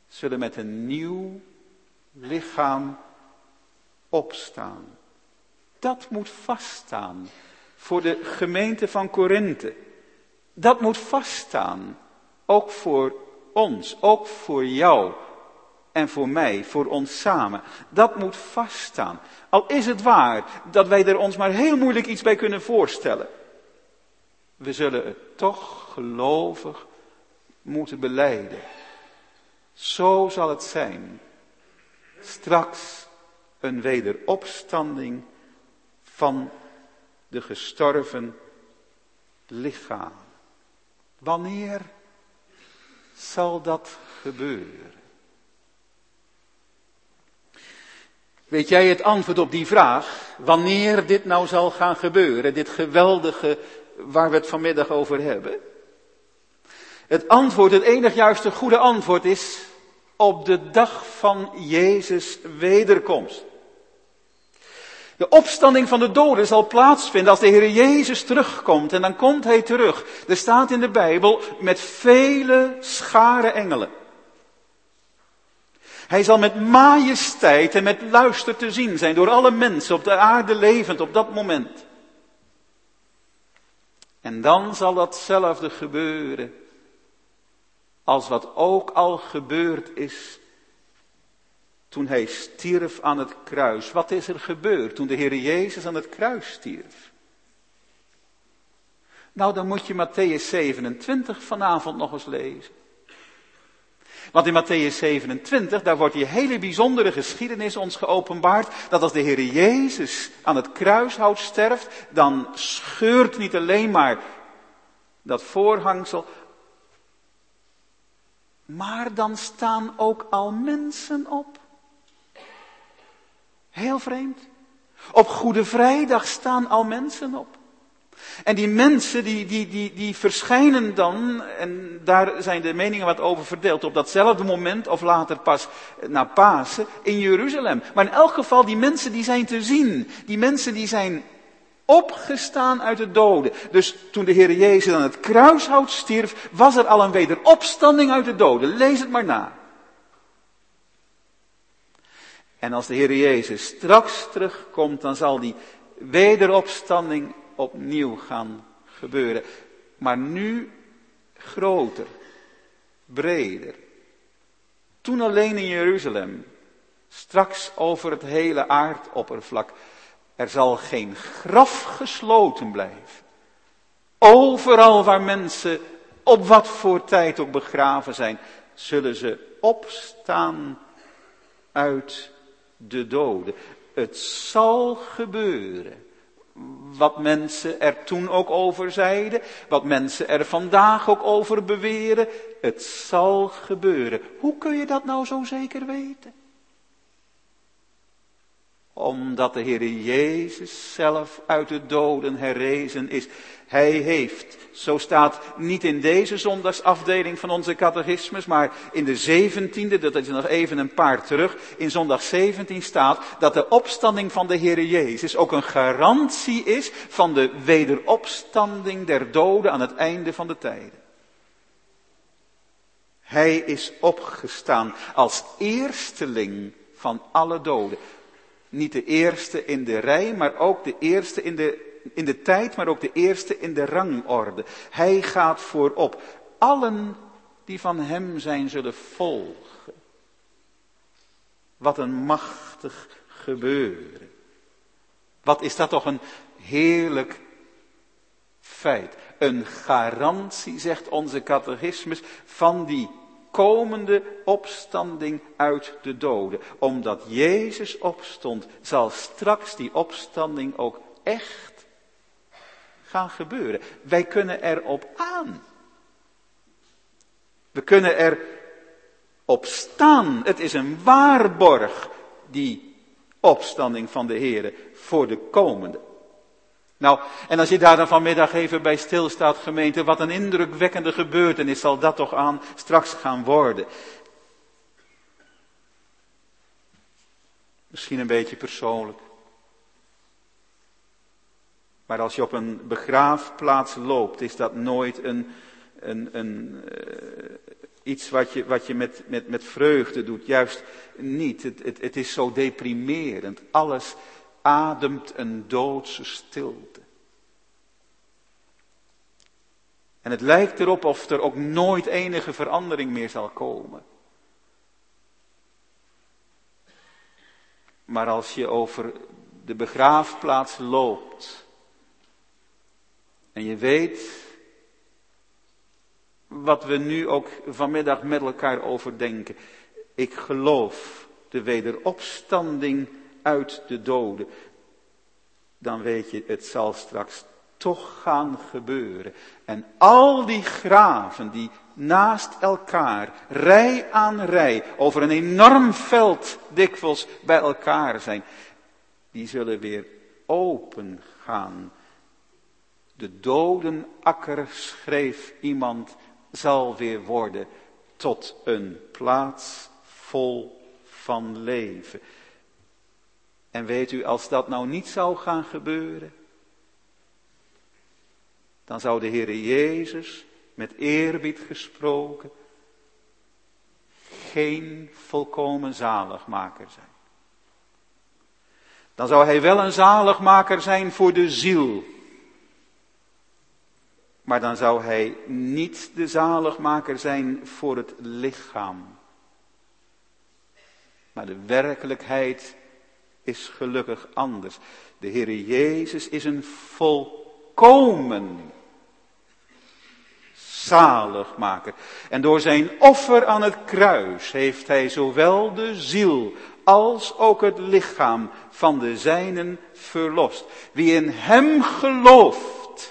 zullen met een nieuw lichaam opstaan. Dat moet vaststaan voor de gemeente van Korinthe. Dat moet vaststaan, ook voor ons, ook voor jou en voor mij, voor ons samen. Dat moet vaststaan. Al is het waar dat wij er ons maar heel moeilijk iets bij kunnen voorstellen. We zullen het toch gelovig moeten belijden. Zo zal het zijn. Straks een wederopstanding van de gestorven lichaam. Wanneer zal dat gebeuren? Weet jij het antwoord op die vraag? Wanneer dit nou zal gaan gebeuren? Dit geweldige waar we het vanmiddag over hebben. Het antwoord, het enig juiste goede antwoord is op de dag van Jezus' wederkomst. De opstanding van de doden zal plaatsvinden als de Heer Jezus terugkomt. En dan komt Hij terug. Er staat in de Bijbel met vele scharen engelen. Hij zal met majesteit en met luister te zien zijn door alle mensen op de aarde levend op dat moment. En dan zal datzelfde gebeuren als wat ook al gebeurd is toen Hij stierf aan het kruis. Wat is er gebeurd toen de Heer Jezus aan het kruis stierf? Nou, dan moet je Mattheüs zevenentwintig vanavond nog eens lezen. Want in Mattheüs zevenentwintig, daar wordt die hele bijzondere geschiedenis ons geopenbaard, dat als de Heer Jezus aan het kruishout sterft, dan scheurt niet alleen maar dat voorhangsel, maar dan staan ook al mensen op. Heel vreemd. Op Goede Vrijdag staan al mensen op. En die mensen die, die, die, die verschijnen dan, en daar zijn de meningen wat over verdeeld, op datzelfde moment of later pas na Pasen in Jeruzalem. Maar in elk geval, die mensen die zijn te zien. Die mensen die zijn opgestaan uit de doden. Dus toen de Heer Jezus aan het kruishout stierf, was er al een wederopstanding uit de doden. Lees het maar na. En als de Heer Jezus straks terugkomt, dan zal die wederopstanding opnieuw gaan gebeuren. Maar nu groter, breder. Toen alleen in Jeruzalem, straks over het hele aardoppervlak. Er zal geen graf gesloten blijven. Overal waar mensen op wat voor tijd ook begraven zijn, zullen ze opstaan uit de doden. Het zal gebeuren. Wat mensen er toen ook over zeiden, wat mensen er vandaag ook over beweren, het zal gebeuren. Hoe kun je dat nou zo zeker weten? Omdat de Heer Jezus zelf uit de doden herrezen is. Hij heeft, zo staat niet in deze zondagsafdeling van onze catechismus, maar in de zeventiende, dat is nog even een paar terug, in zondag zeventien staat dat de opstanding van de Heer Jezus ook een garantie is van de wederopstanding der doden aan het einde van de tijden. Hij is opgestaan als eersteling van alle doden. Niet de eerste in de rij, maar ook de eerste in de, in de tijd, maar ook de eerste in de rangorde. Hij gaat voorop. Allen die van hem zijn zullen volgen. Wat een machtig gebeuren. Wat is dat toch een heerlijk feit. Een garantie, zegt onze catechismus, van die komende opstanding uit de doden. Omdat Jezus opstond, zal straks die opstanding ook echt gaan gebeuren. Wij kunnen erop aan. We kunnen er op staan. Het is een waarborg, die opstanding van de Heere voor de komende. Nou, en als je daar dan vanmiddag even bij stilstaat, gemeente, wat een indrukwekkende gebeurtenis zal dat toch aan straks gaan worden. Misschien een beetje persoonlijk. Maar als je op een begraafplaats loopt, is dat nooit een, een, een uh, iets wat je, wat je met, met, met vreugde doet. Juist niet. Het, het, het is zo deprimerend. Alles ademt een doodse stilte. En het lijkt erop of er ook nooit enige verandering meer zal komen. Maar als je over de begraafplaats loopt en je weet wat we nu ook vanmiddag met elkaar overdenken. Ik geloof de wederopstanding uit de doden. Dan weet je, het zal straks toch gaan gebeuren. En al die graven die naast elkaar, rij aan rij, over een enorm veld dikwijls bij elkaar zijn, die zullen weer open gaan. De dodenakker, schreef iemand, zal weer worden tot een plaats vol van leven. En weet u, als dat nou niet zou gaan gebeuren, dan zou de Heere Jezus, met eerbied gesproken, geen volkomen zaligmaker zijn. Dan zou hij wel een zaligmaker zijn voor de ziel. Maar dan zou hij niet de zaligmaker zijn voor het lichaam. Maar de werkelijkheid is gelukkig anders. De Heere Jezus is een volkomen zaligmaker. En door zijn offer aan het kruis heeft hij zowel de ziel als ook het lichaam van de zijnen verlost. Wie in hem gelooft,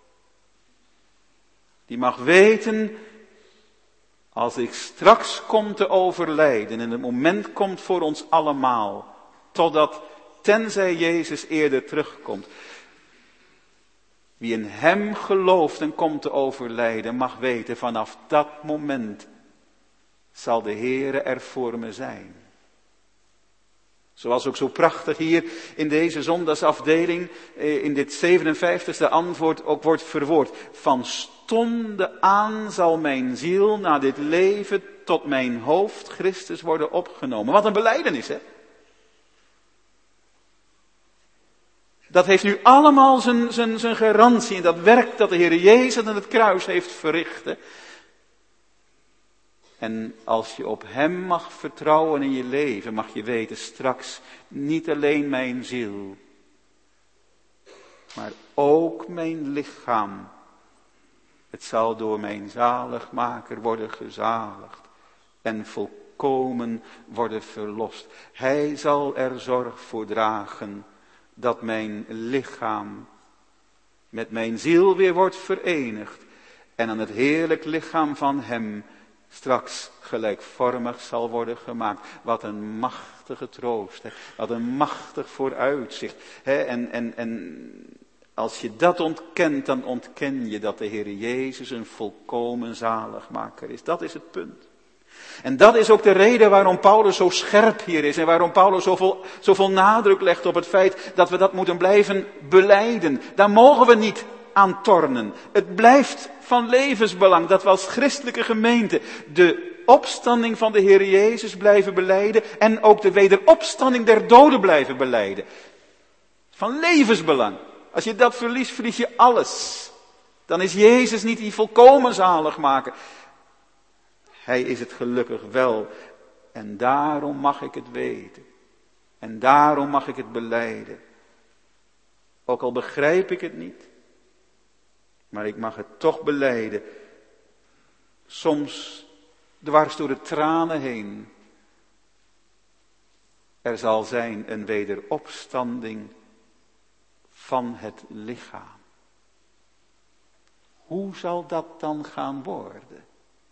die mag weten, als ik straks kom te overlijden en het moment komt voor ons allemaal, totdat, tenzij Jezus eerder terugkomt, wie in hem gelooft en komt te overlijden, mag weten, vanaf dat moment zal de Heere er voor me zijn. Zoals ook zo prachtig hier in deze zondagsafdeling, in dit zevenenvijftigste antwoord ook wordt verwoord. Van stonde aan zal mijn ziel na dit leven tot mijn hoofd Christus worden opgenomen. Wat een belijdenis, hè? Dat heeft nu allemaal zijn, zijn, zijn garantie in dat werk dat de Heer Jezus aan het kruis heeft verricht. Hè? En als je op hem mag vertrouwen in je leven, mag je weten straks niet alleen mijn ziel, maar ook mijn lichaam. Het zal door mijn zaligmaker worden gezaligd en volkomen worden verlost. Hij zal er zorg voor dragen dat mijn lichaam met mijn ziel weer wordt verenigd en aan het heerlijk lichaam van hem straks gelijkvormig zal worden gemaakt. Wat een machtige troost, hè? Wat een machtig vooruitzicht. Hè? En, en, en als je dat ontkent, dan ontken je dat de Heer Jezus een volkomen zaligmaker is. Dat is het punt. En dat is ook de reden waarom Paulus zo scherp hier is en waarom Paulus zoveel, zoveel nadruk legt op het feit dat we dat moeten blijven belijden. Daar mogen we niet aan tornen. Het blijft van levensbelang dat we als christelijke gemeente de opstanding van de Heer Jezus blijven belijden en ook de wederopstanding der doden blijven belijden. Van levensbelang. Als je dat verliest, verlies je alles. Dan is Jezus niet die volkomen zaligmaker. Hij is het gelukkig wel. En daarom mag ik het weten. En daarom mag ik het belijden. Ook al begrijp ik het niet. Maar ik mag het toch belijden. Soms dwars door de tranen heen. Er zal zijn een wederopstanding van het lichaam. Hoe zal dat dan gaan worden?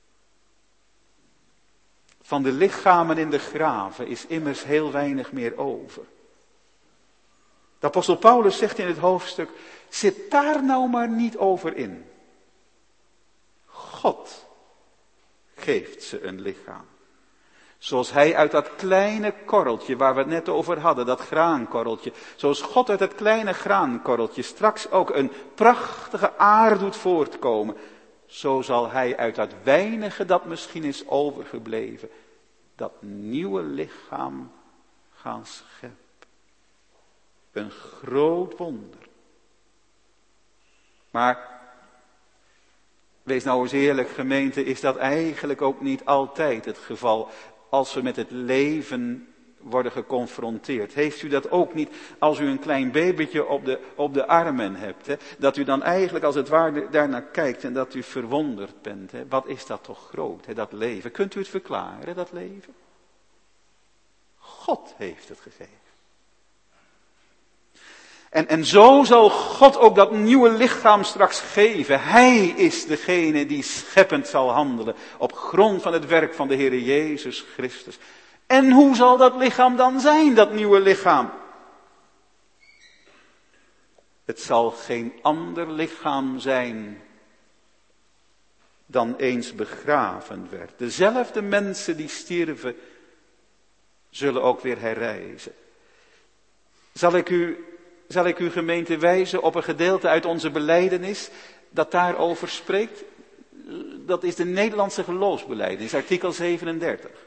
Van de lichamen in de graven is immers heel weinig meer over. De apostel Paulus zegt in het hoofdstuk, zit daar nou maar niet over in. God geeft ze een lichaam. Zoals hij uit dat kleine korreltje waar we het net over hadden, dat graankorreltje. Zoals God uit dat kleine graankorreltje straks ook een prachtige aar doet voortkomen. zo zal hij uit dat weinige dat misschien is overgebleven, dat nieuwe lichaam gaan scheppen. Een groot wonder. Maar, wees nou eens eerlijk gemeente, is dat eigenlijk ook niet altijd het geval als we met het leven worden geconfronteerd. Heeft u dat ook niet als u een klein babytje op de, op de armen hebt? Hè? Dat u dan eigenlijk als het ware daarnaar kijkt en dat u verwonderd bent. Hè? Wat is dat toch groot, hè? Dat leven. Kunt u het verklaren, dat leven? God heeft het gegeven. En, en zo zal God ook dat nieuwe lichaam straks geven. Hij is degene die scheppend zal handelen op grond van het werk van de Heer Jezus Christus. En hoe zal dat lichaam dan zijn, dat nieuwe lichaam? Het zal geen ander lichaam zijn dan eens begraven werd. Dezelfde mensen die stierven, zullen ook weer herrijzen. Zal ik u, zal ik u gemeente wijzen op een gedeelte uit onze belijdenis dat daarover spreekt? Dat is de Nederlandse geloofsbelijdenis, artikel zevenendertig.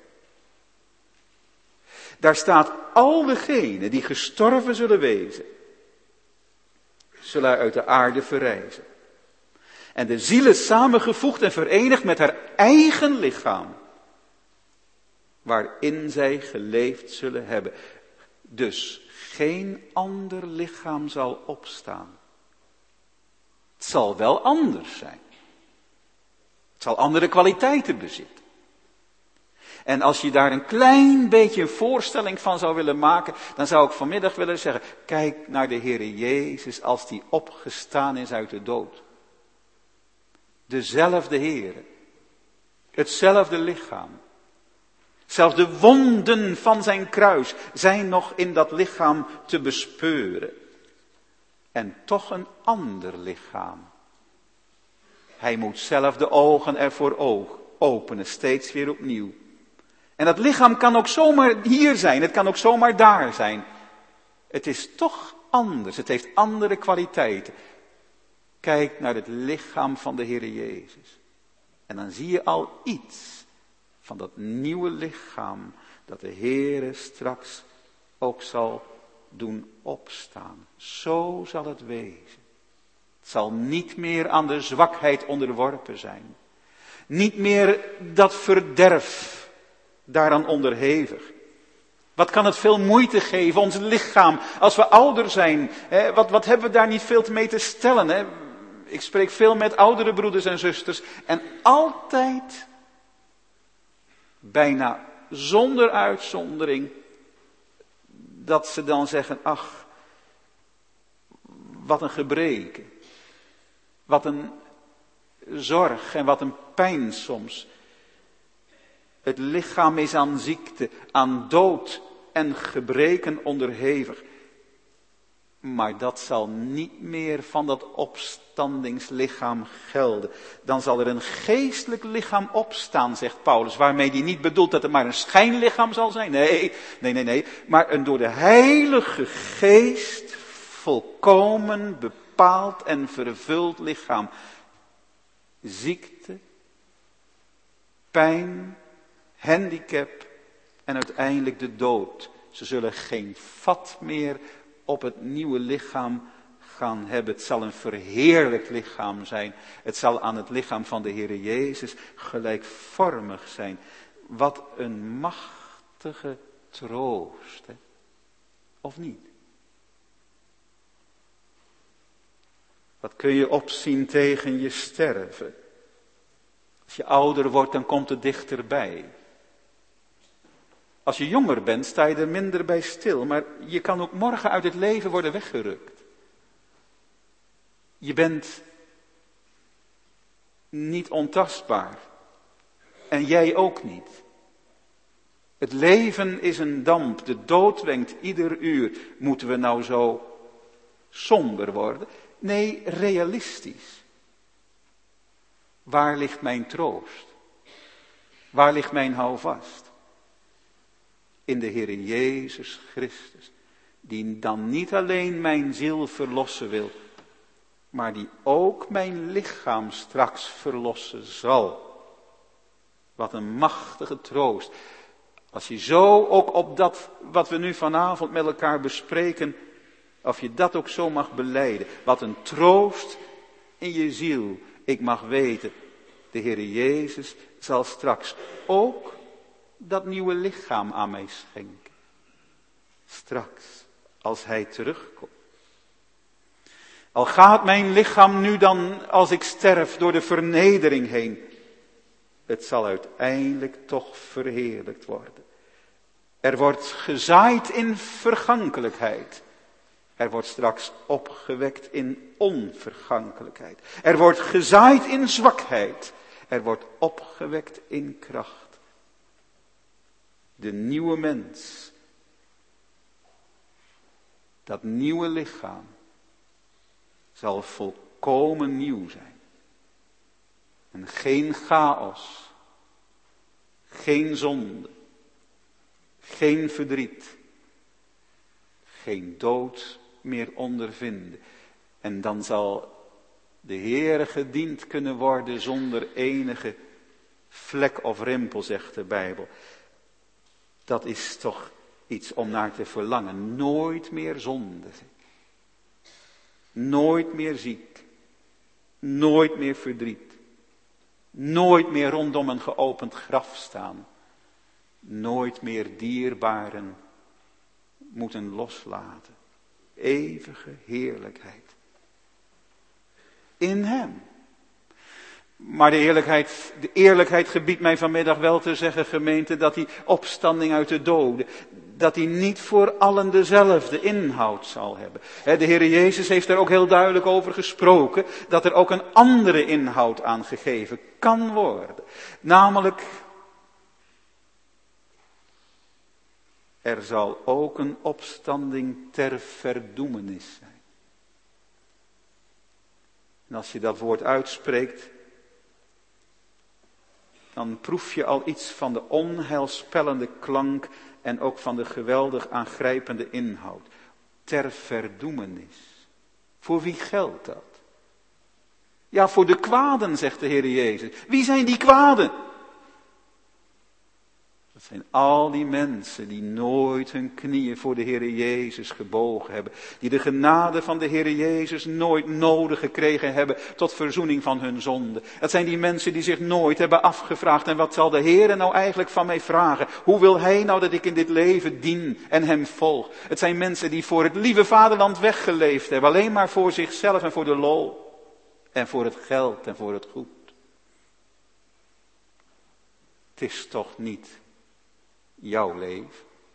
Daar staat, al degenen die gestorven zullen wezen, zullen uit de aarde verrijzen. En de ziel is samengevoegd en verenigd met haar eigen lichaam, waarin zij geleefd zullen hebben. Dus geen ander lichaam zal opstaan. Het zal wel anders zijn. Het zal andere kwaliteiten bezitten. En als je daar een klein beetje een voorstelling van zou willen maken, dan zou ik vanmiddag willen zeggen, kijk naar de Heer Jezus als die opgestaan is uit de dood. Dezelfde Heer, hetzelfde lichaam. Zelfs de wonden van zijn kruis zijn nog in dat lichaam te bespeuren. En toch een ander lichaam. Hij moet zelf de ogen ervoor oog openen, steeds weer opnieuw. En dat lichaam kan ook zomaar hier zijn, het kan ook zomaar daar zijn. Het is toch anders, het heeft andere kwaliteiten. Kijk naar het lichaam van de Heer Jezus. En dan zie je al iets van dat nieuwe lichaam dat de Heer straks ook zal doen opstaan. Zo zal het wezen. Het zal niet meer aan de zwakheid onderworpen zijn. Niet meer dat verderf daaraan onderhevig. Wat kan het veel moeite geven, ons lichaam, als we ouder zijn. Hè, wat, wat hebben we daar niet veel mee te stellen. Hè? Ik spreek veel met oudere broeders en zusters. En altijd, bijna zonder uitzondering, dat ze dan zeggen, ach, wat een gebreken. Wat een zorg en wat een pijn soms. Het lichaam is aan ziekte, aan dood en gebreken onderhevig. Maar dat zal niet meer van dat opstandingslichaam gelden. Dan zal er een geestelijk lichaam opstaan, zegt Paulus. Waarmee hij niet bedoelt dat het maar een schijnlichaam zal zijn. Nee, nee, nee, nee. Maar een door de Heilige Geest volkomen bepaald en vervuld lichaam. Ziekte, pijn, handicap en uiteindelijk de dood. Ze zullen geen vat meer op het nieuwe lichaam gaan hebben. Het zal een verheerlijkt lichaam zijn. Het zal aan het lichaam van de Heer Jezus gelijkvormig zijn. Wat een machtige troost. Hè? Of niet? Wat kun je opzien tegen je sterven? Als je ouder wordt, dan komt het dichterbij. Als je jonger bent, sta je er minder bij stil. Maar je kan ook morgen uit het leven worden weggerukt. Je bent niet ontastbaar. En jij ook niet. Het leven is een damp. De dood wenkt ieder uur. Moeten we nou zo somber worden? Nee, realistisch. Waar ligt mijn troost? Waar ligt mijn houvast? In de Heer Jezus Christus, die dan niet alleen mijn ziel verlossen wil, maar die ook mijn lichaam straks verlossen zal. Wat een machtige troost. Als je zo ook op dat wat we nu vanavond met elkaar bespreken, of je dat ook zo mag belijden. Wat een troost in je ziel. Ik mag weten, de Heer Jezus zal straks ook dat nieuwe lichaam aan mij schenken. Straks, als Hij terugkomt. Al gaat mijn lichaam nu dan, als ik sterf, door de vernedering heen. Het zal uiteindelijk toch verheerlijkt worden. Er wordt gezaaid in vergankelijkheid. Er wordt straks opgewekt in onvergankelijkheid. Er wordt gezaaid in zwakheid. Er wordt opgewekt in kracht. De nieuwe mens. Dat nieuwe lichaam zal volkomen nieuw zijn. En geen chaos. Geen zonde. Geen verdriet. Geen dood meer ondervinden. En dan zal de Heere gediend kunnen worden zonder enige vlek of rimpel, zegt de Bijbel. Dat is toch iets om naar te verlangen. Nooit meer zonde. Nooit meer ziek. Nooit meer verdriet. Nooit meer rondom een geopend graf staan. Nooit meer dierbaren moeten loslaten. Eeuwige heerlijkheid. In Hem. Maar de eerlijkheid, de eerlijkheid gebiedt mij vanmiddag wel te zeggen, gemeente, dat die opstanding uit de doden, dat die niet voor allen dezelfde inhoud zal hebben. De Heer Jezus heeft er ook heel duidelijk over gesproken, dat er ook een andere inhoud aan gegeven kan worden. Namelijk, er zal ook een opstanding ter verdoemenis zijn. En als je dat woord uitspreekt, dan proef je al iets van de onheilspellende klank en ook van de geweldig aangrijpende inhoud. Ter verdoemenis. Voor wie geldt dat? Ja, voor de kwaden, zegt de Heer Jezus. Wie zijn die kwaden? Dat zijn al die mensen die nooit hun knieën voor de Heer Jezus gebogen hebben. Die de genade van de Heer Jezus nooit nodig gekregen hebben tot verzoening van hun zonde. Dat zijn die mensen die zich nooit hebben afgevraagd. En wat zal de Heer nou eigenlijk van mij vragen? Hoe wil Hij nou dat ik in dit leven dien en Hem volg? Het zijn mensen die voor het lieve vaderland weggeleefd hebben. Alleen maar voor zichzelf en voor de lol. En voor het geld en voor het goed. Het is toch niet jouw leven.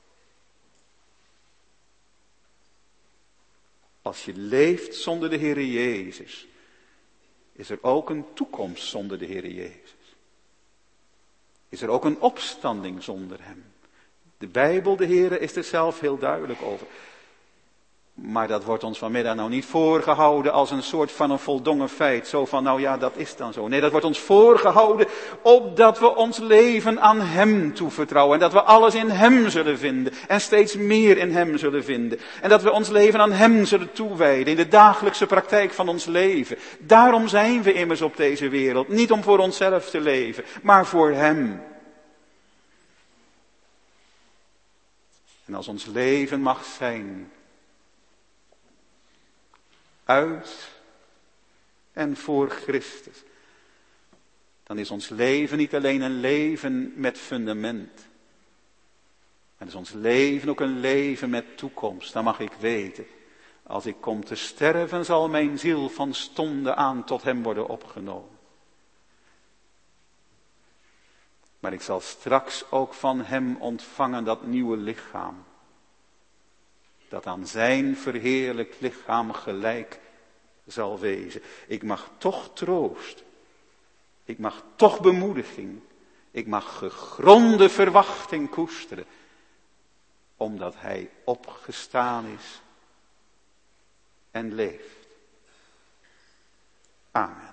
Als je leeft zonder de Heere Jezus, is er ook een toekomst zonder de Heere Jezus. Is er ook een opstanding zonder Hem. De Bijbel, de Heere, is er zelf heel duidelijk over. Maar dat wordt ons vanmiddag nou niet voorgehouden als een soort van een voldongen feit. Zo van, nou ja, dat is dan zo. Nee, dat wordt ons voorgehouden opdat we ons leven aan Hem toevertrouwen. En dat we alles in Hem zullen vinden. En steeds meer in Hem zullen vinden. En dat we ons leven aan Hem zullen toewijden. In de dagelijkse praktijk van ons leven. Daarom zijn we immers op deze wereld. Niet om voor onszelf te leven, maar voor Hem. En als ons leven mag zijn uit en voor Christus, dan is ons leven niet alleen een leven met fundament. Maar is ons leven ook een leven met toekomst. Dan mag ik weten, als ik kom te sterven, zal mijn ziel van stonde aan tot Hem worden opgenomen. Maar ik zal straks ook van Hem ontvangen dat nieuwe lichaam. Dat aan zijn verheerlijkt lichaam gelijk zal wezen. Ik mag toch troost. Ik mag toch bemoediging. Ik mag gegronde verwachting koesteren. Omdat Hij opgestaan is en leeft. Amen.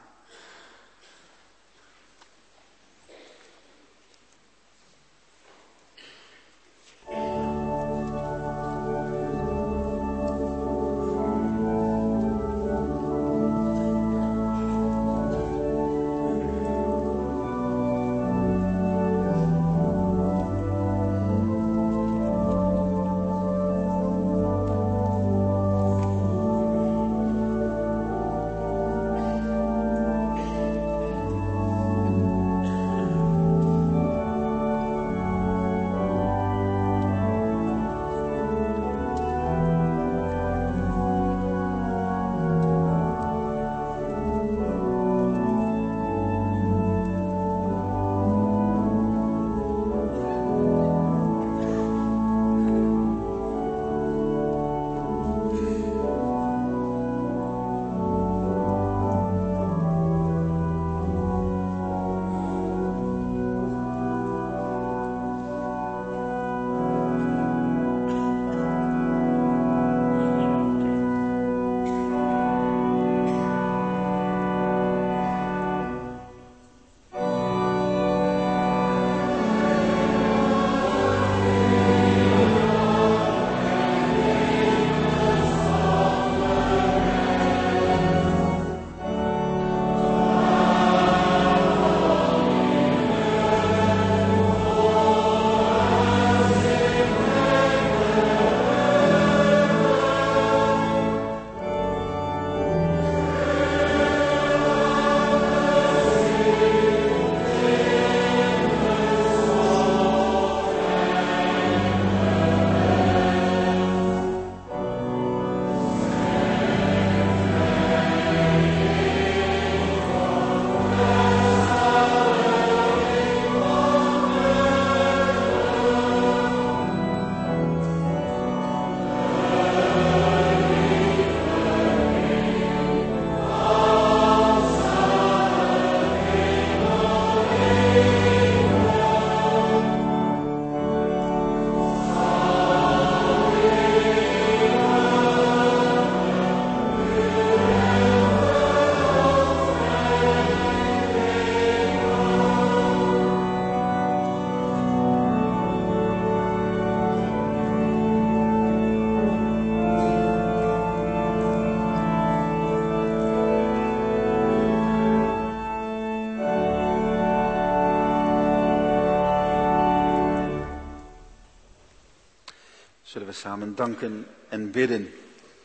Zullen we samen danken en bidden.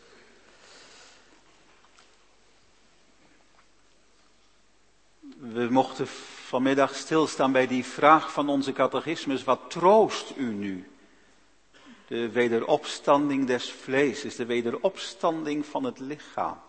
We mochten vanmiddag stilstaan bij die vraag van onze catechismus: wat troost u nu? De wederopstanding des vleeses, de wederopstanding van het lichaam.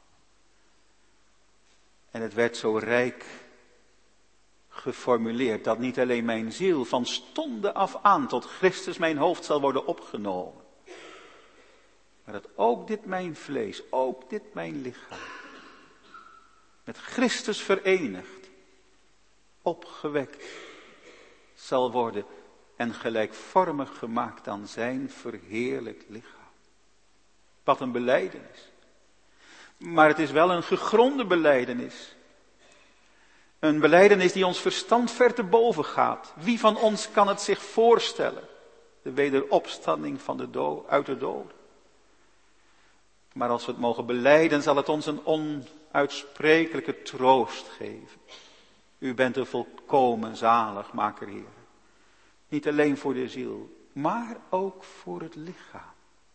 En het werd zo rijk geformuleerd dat niet alleen mijn ziel van stonde af aan tot Christus mijn hoofd zal worden opgenomen, maar dat ook dit mijn vlees, ook dit mijn lichaam, met Christus verenigd, opgewekt zal worden en gelijkvormig gemaakt aan zijn verheerlijkt lichaam. Wat een belijdenis. Maar het is wel een gegronde belijdenis. Een belijdenis die ons verstand ver te boven gaat. Wie van ons kan het zich voorstellen? De wederopstanding van de dood, uit de dood. Maar als we het mogen belijden, zal het ons een onuitsprekelijke troost geven. U bent een volkomen zaligmaker, Heer. Niet alleen voor de ziel, maar ook voor het lichaam.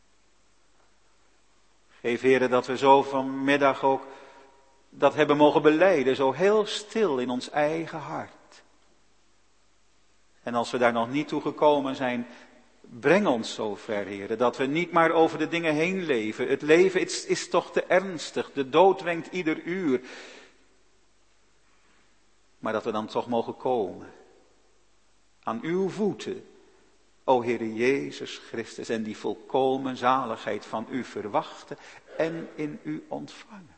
Geef, Heer, dat we zo vanmiddag ook dat hebben mogen belijden, zo heel stil in ons eigen hart. En als we daar nog niet toe gekomen zijn, breng ons zo ver, Heer, dat we niet maar over de dingen heen leven. Het leven is, is toch te ernstig, de dood wenkt ieder uur. Maar dat we dan toch mogen komen aan uw voeten, o Heere Jezus Christus, en die volkomen zaligheid van u verwachten en in u ontvangen.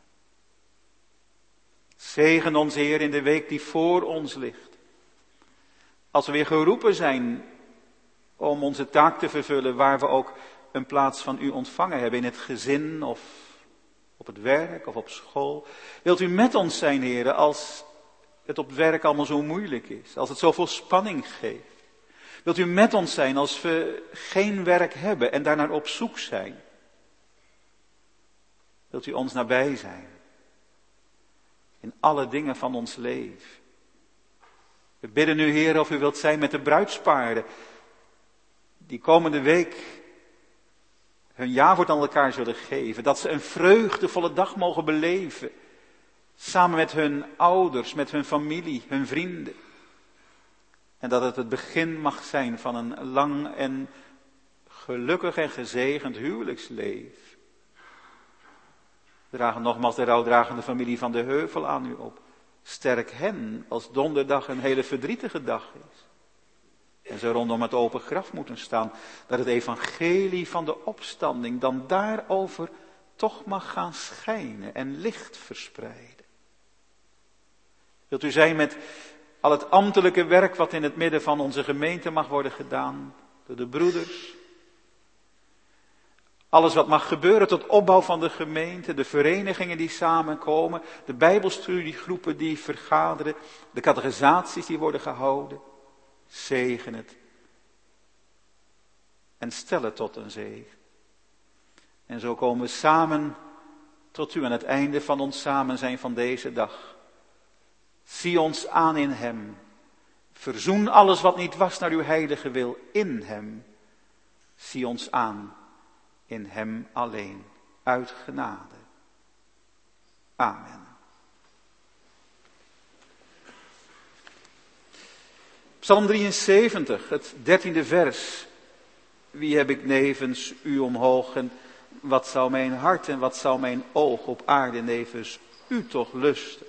Zegen ons, Heer, in de week die voor ons ligt. Als we weer geroepen zijn om onze taak te vervullen, waar we ook een plaats van u ontvangen hebben, in het gezin of op het werk of op school. Wilt u met ons zijn, Heer, als het op het werk allemaal zo moeilijk is, als het zoveel spanning geeft. Wilt u met ons zijn als we geen werk hebben en daarnaar op zoek zijn. Wilt u ons nabij zijn in alle dingen van ons leven. We bidden u, Heer, of u wilt zijn met de bruidspaarden die komende week hun jawoord aan elkaar zullen geven. Dat ze een vreugdevolle dag mogen beleven. Samen met hun ouders, met hun familie, hun vrienden. En dat het het begin mag zijn van een lang en gelukkig en gezegend huwelijksleven. We dragen nogmaals de rouwdragende familie van de Heuvel aan u op. Sterk hen als donderdag een hele verdrietige dag is. En ze rondom het open graf moeten staan. Dat het evangelie van de opstanding dan daarover toch mag gaan schijnen en licht verspreiden. Wilt u zijn met al het ambtelijke werk wat in het midden van onze gemeente mag worden gedaan door de broeders. Alles wat mag gebeuren tot opbouw van de gemeente, de verenigingen die samenkomen, de bijbelstudiegroepen die vergaderen, de catechisaties die worden gehouden. Zegen het en stel het tot een zegen. En zo komen we samen tot u aan het einde van ons samen zijn van deze dag. Zie ons aan in hem. Verzoen alles wat niet was naar uw heilige wil in hem. Zie ons aan in hem alleen. Uit genade. Amen. Psalm drieënzeventig, het dertiende vers. Wie heb ik nevens u omhoog en wat zou mijn hart en wat zou mijn oog op aarde nevens u toch lusten?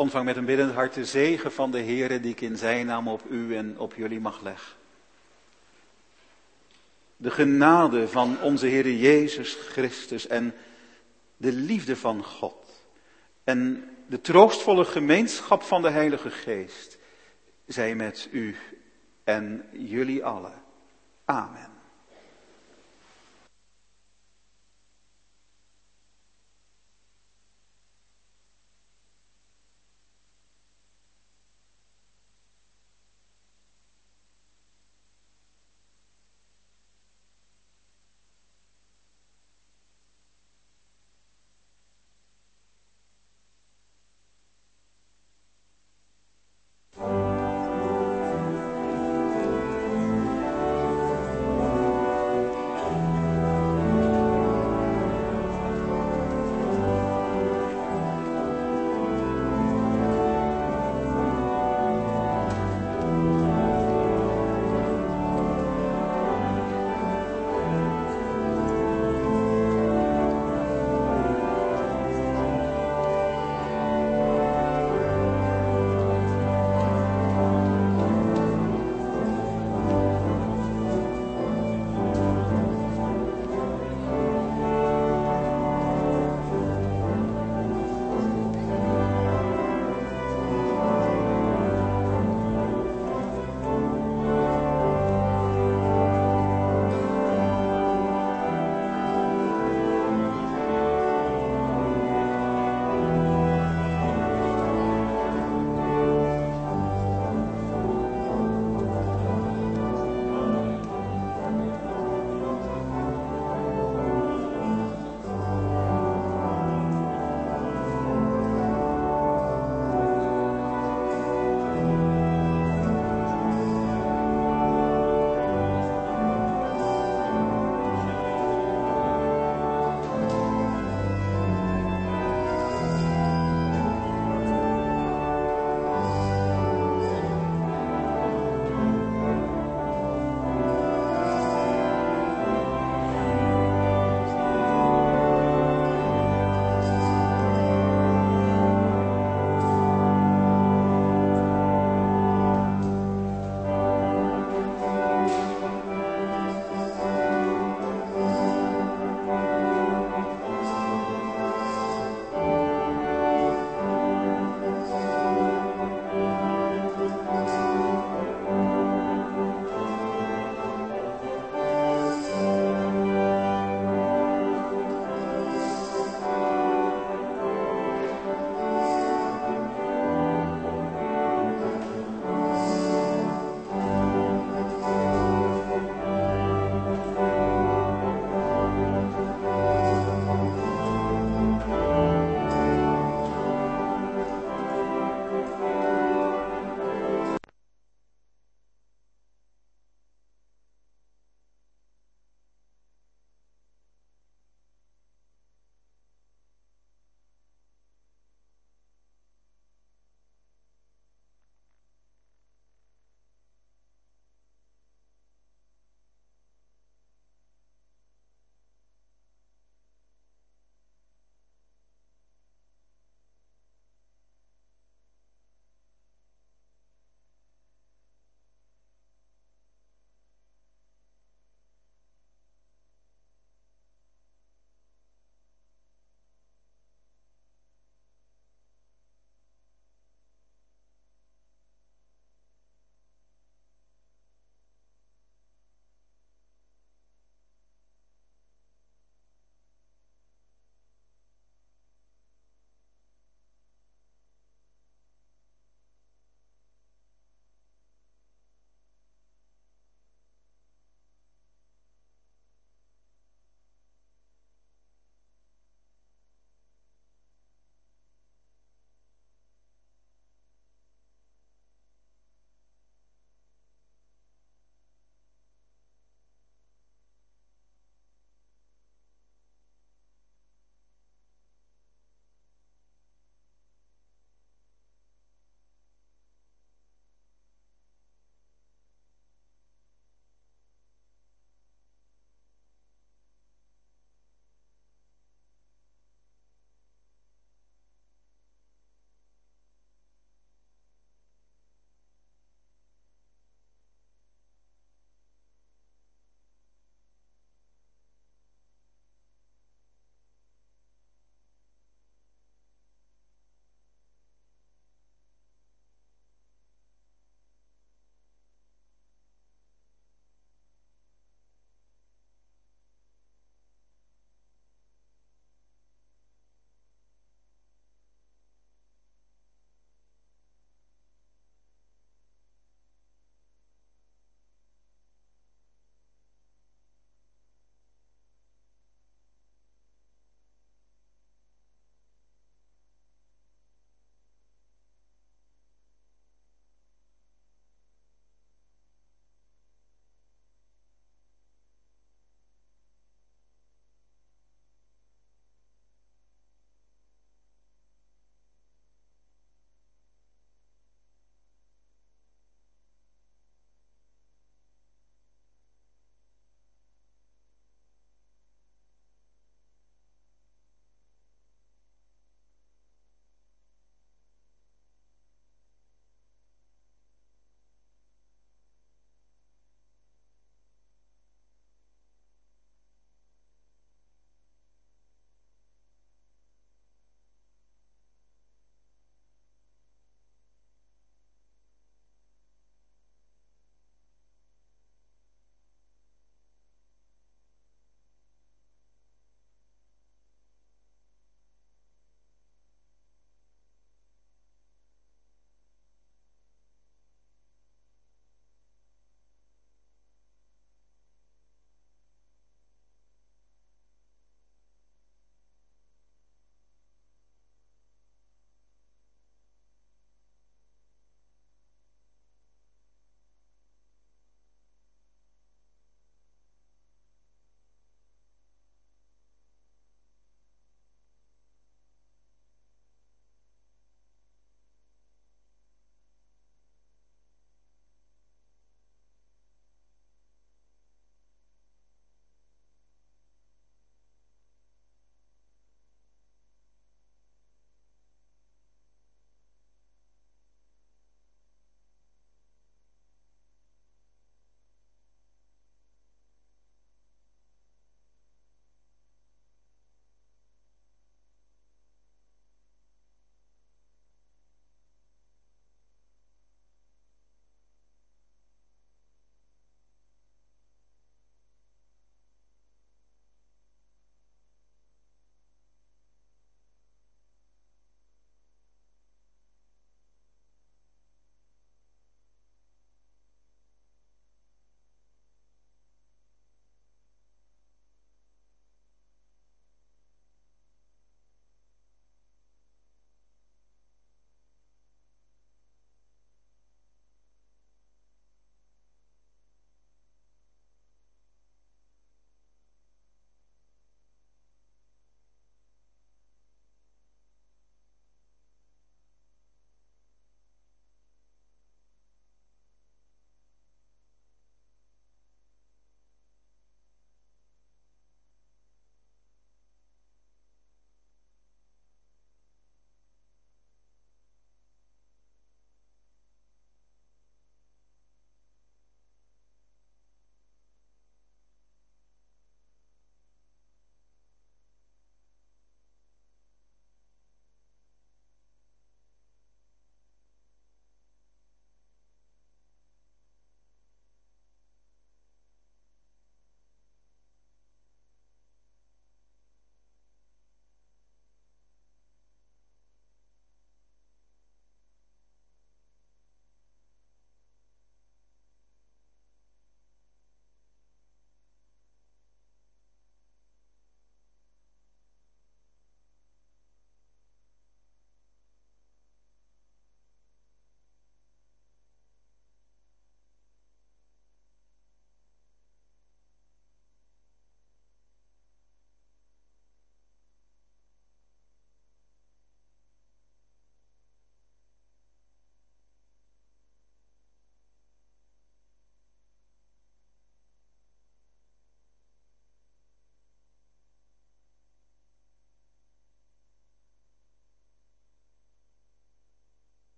Ontvang met een biddend hart de zegen van de Heere die ik in zijn naam op u en op jullie mag leggen. De genade van onze Heere Jezus Christus en de liefde van God en de troostvolle gemeenschap van de Heilige Geest zij met u en jullie allen. Amen.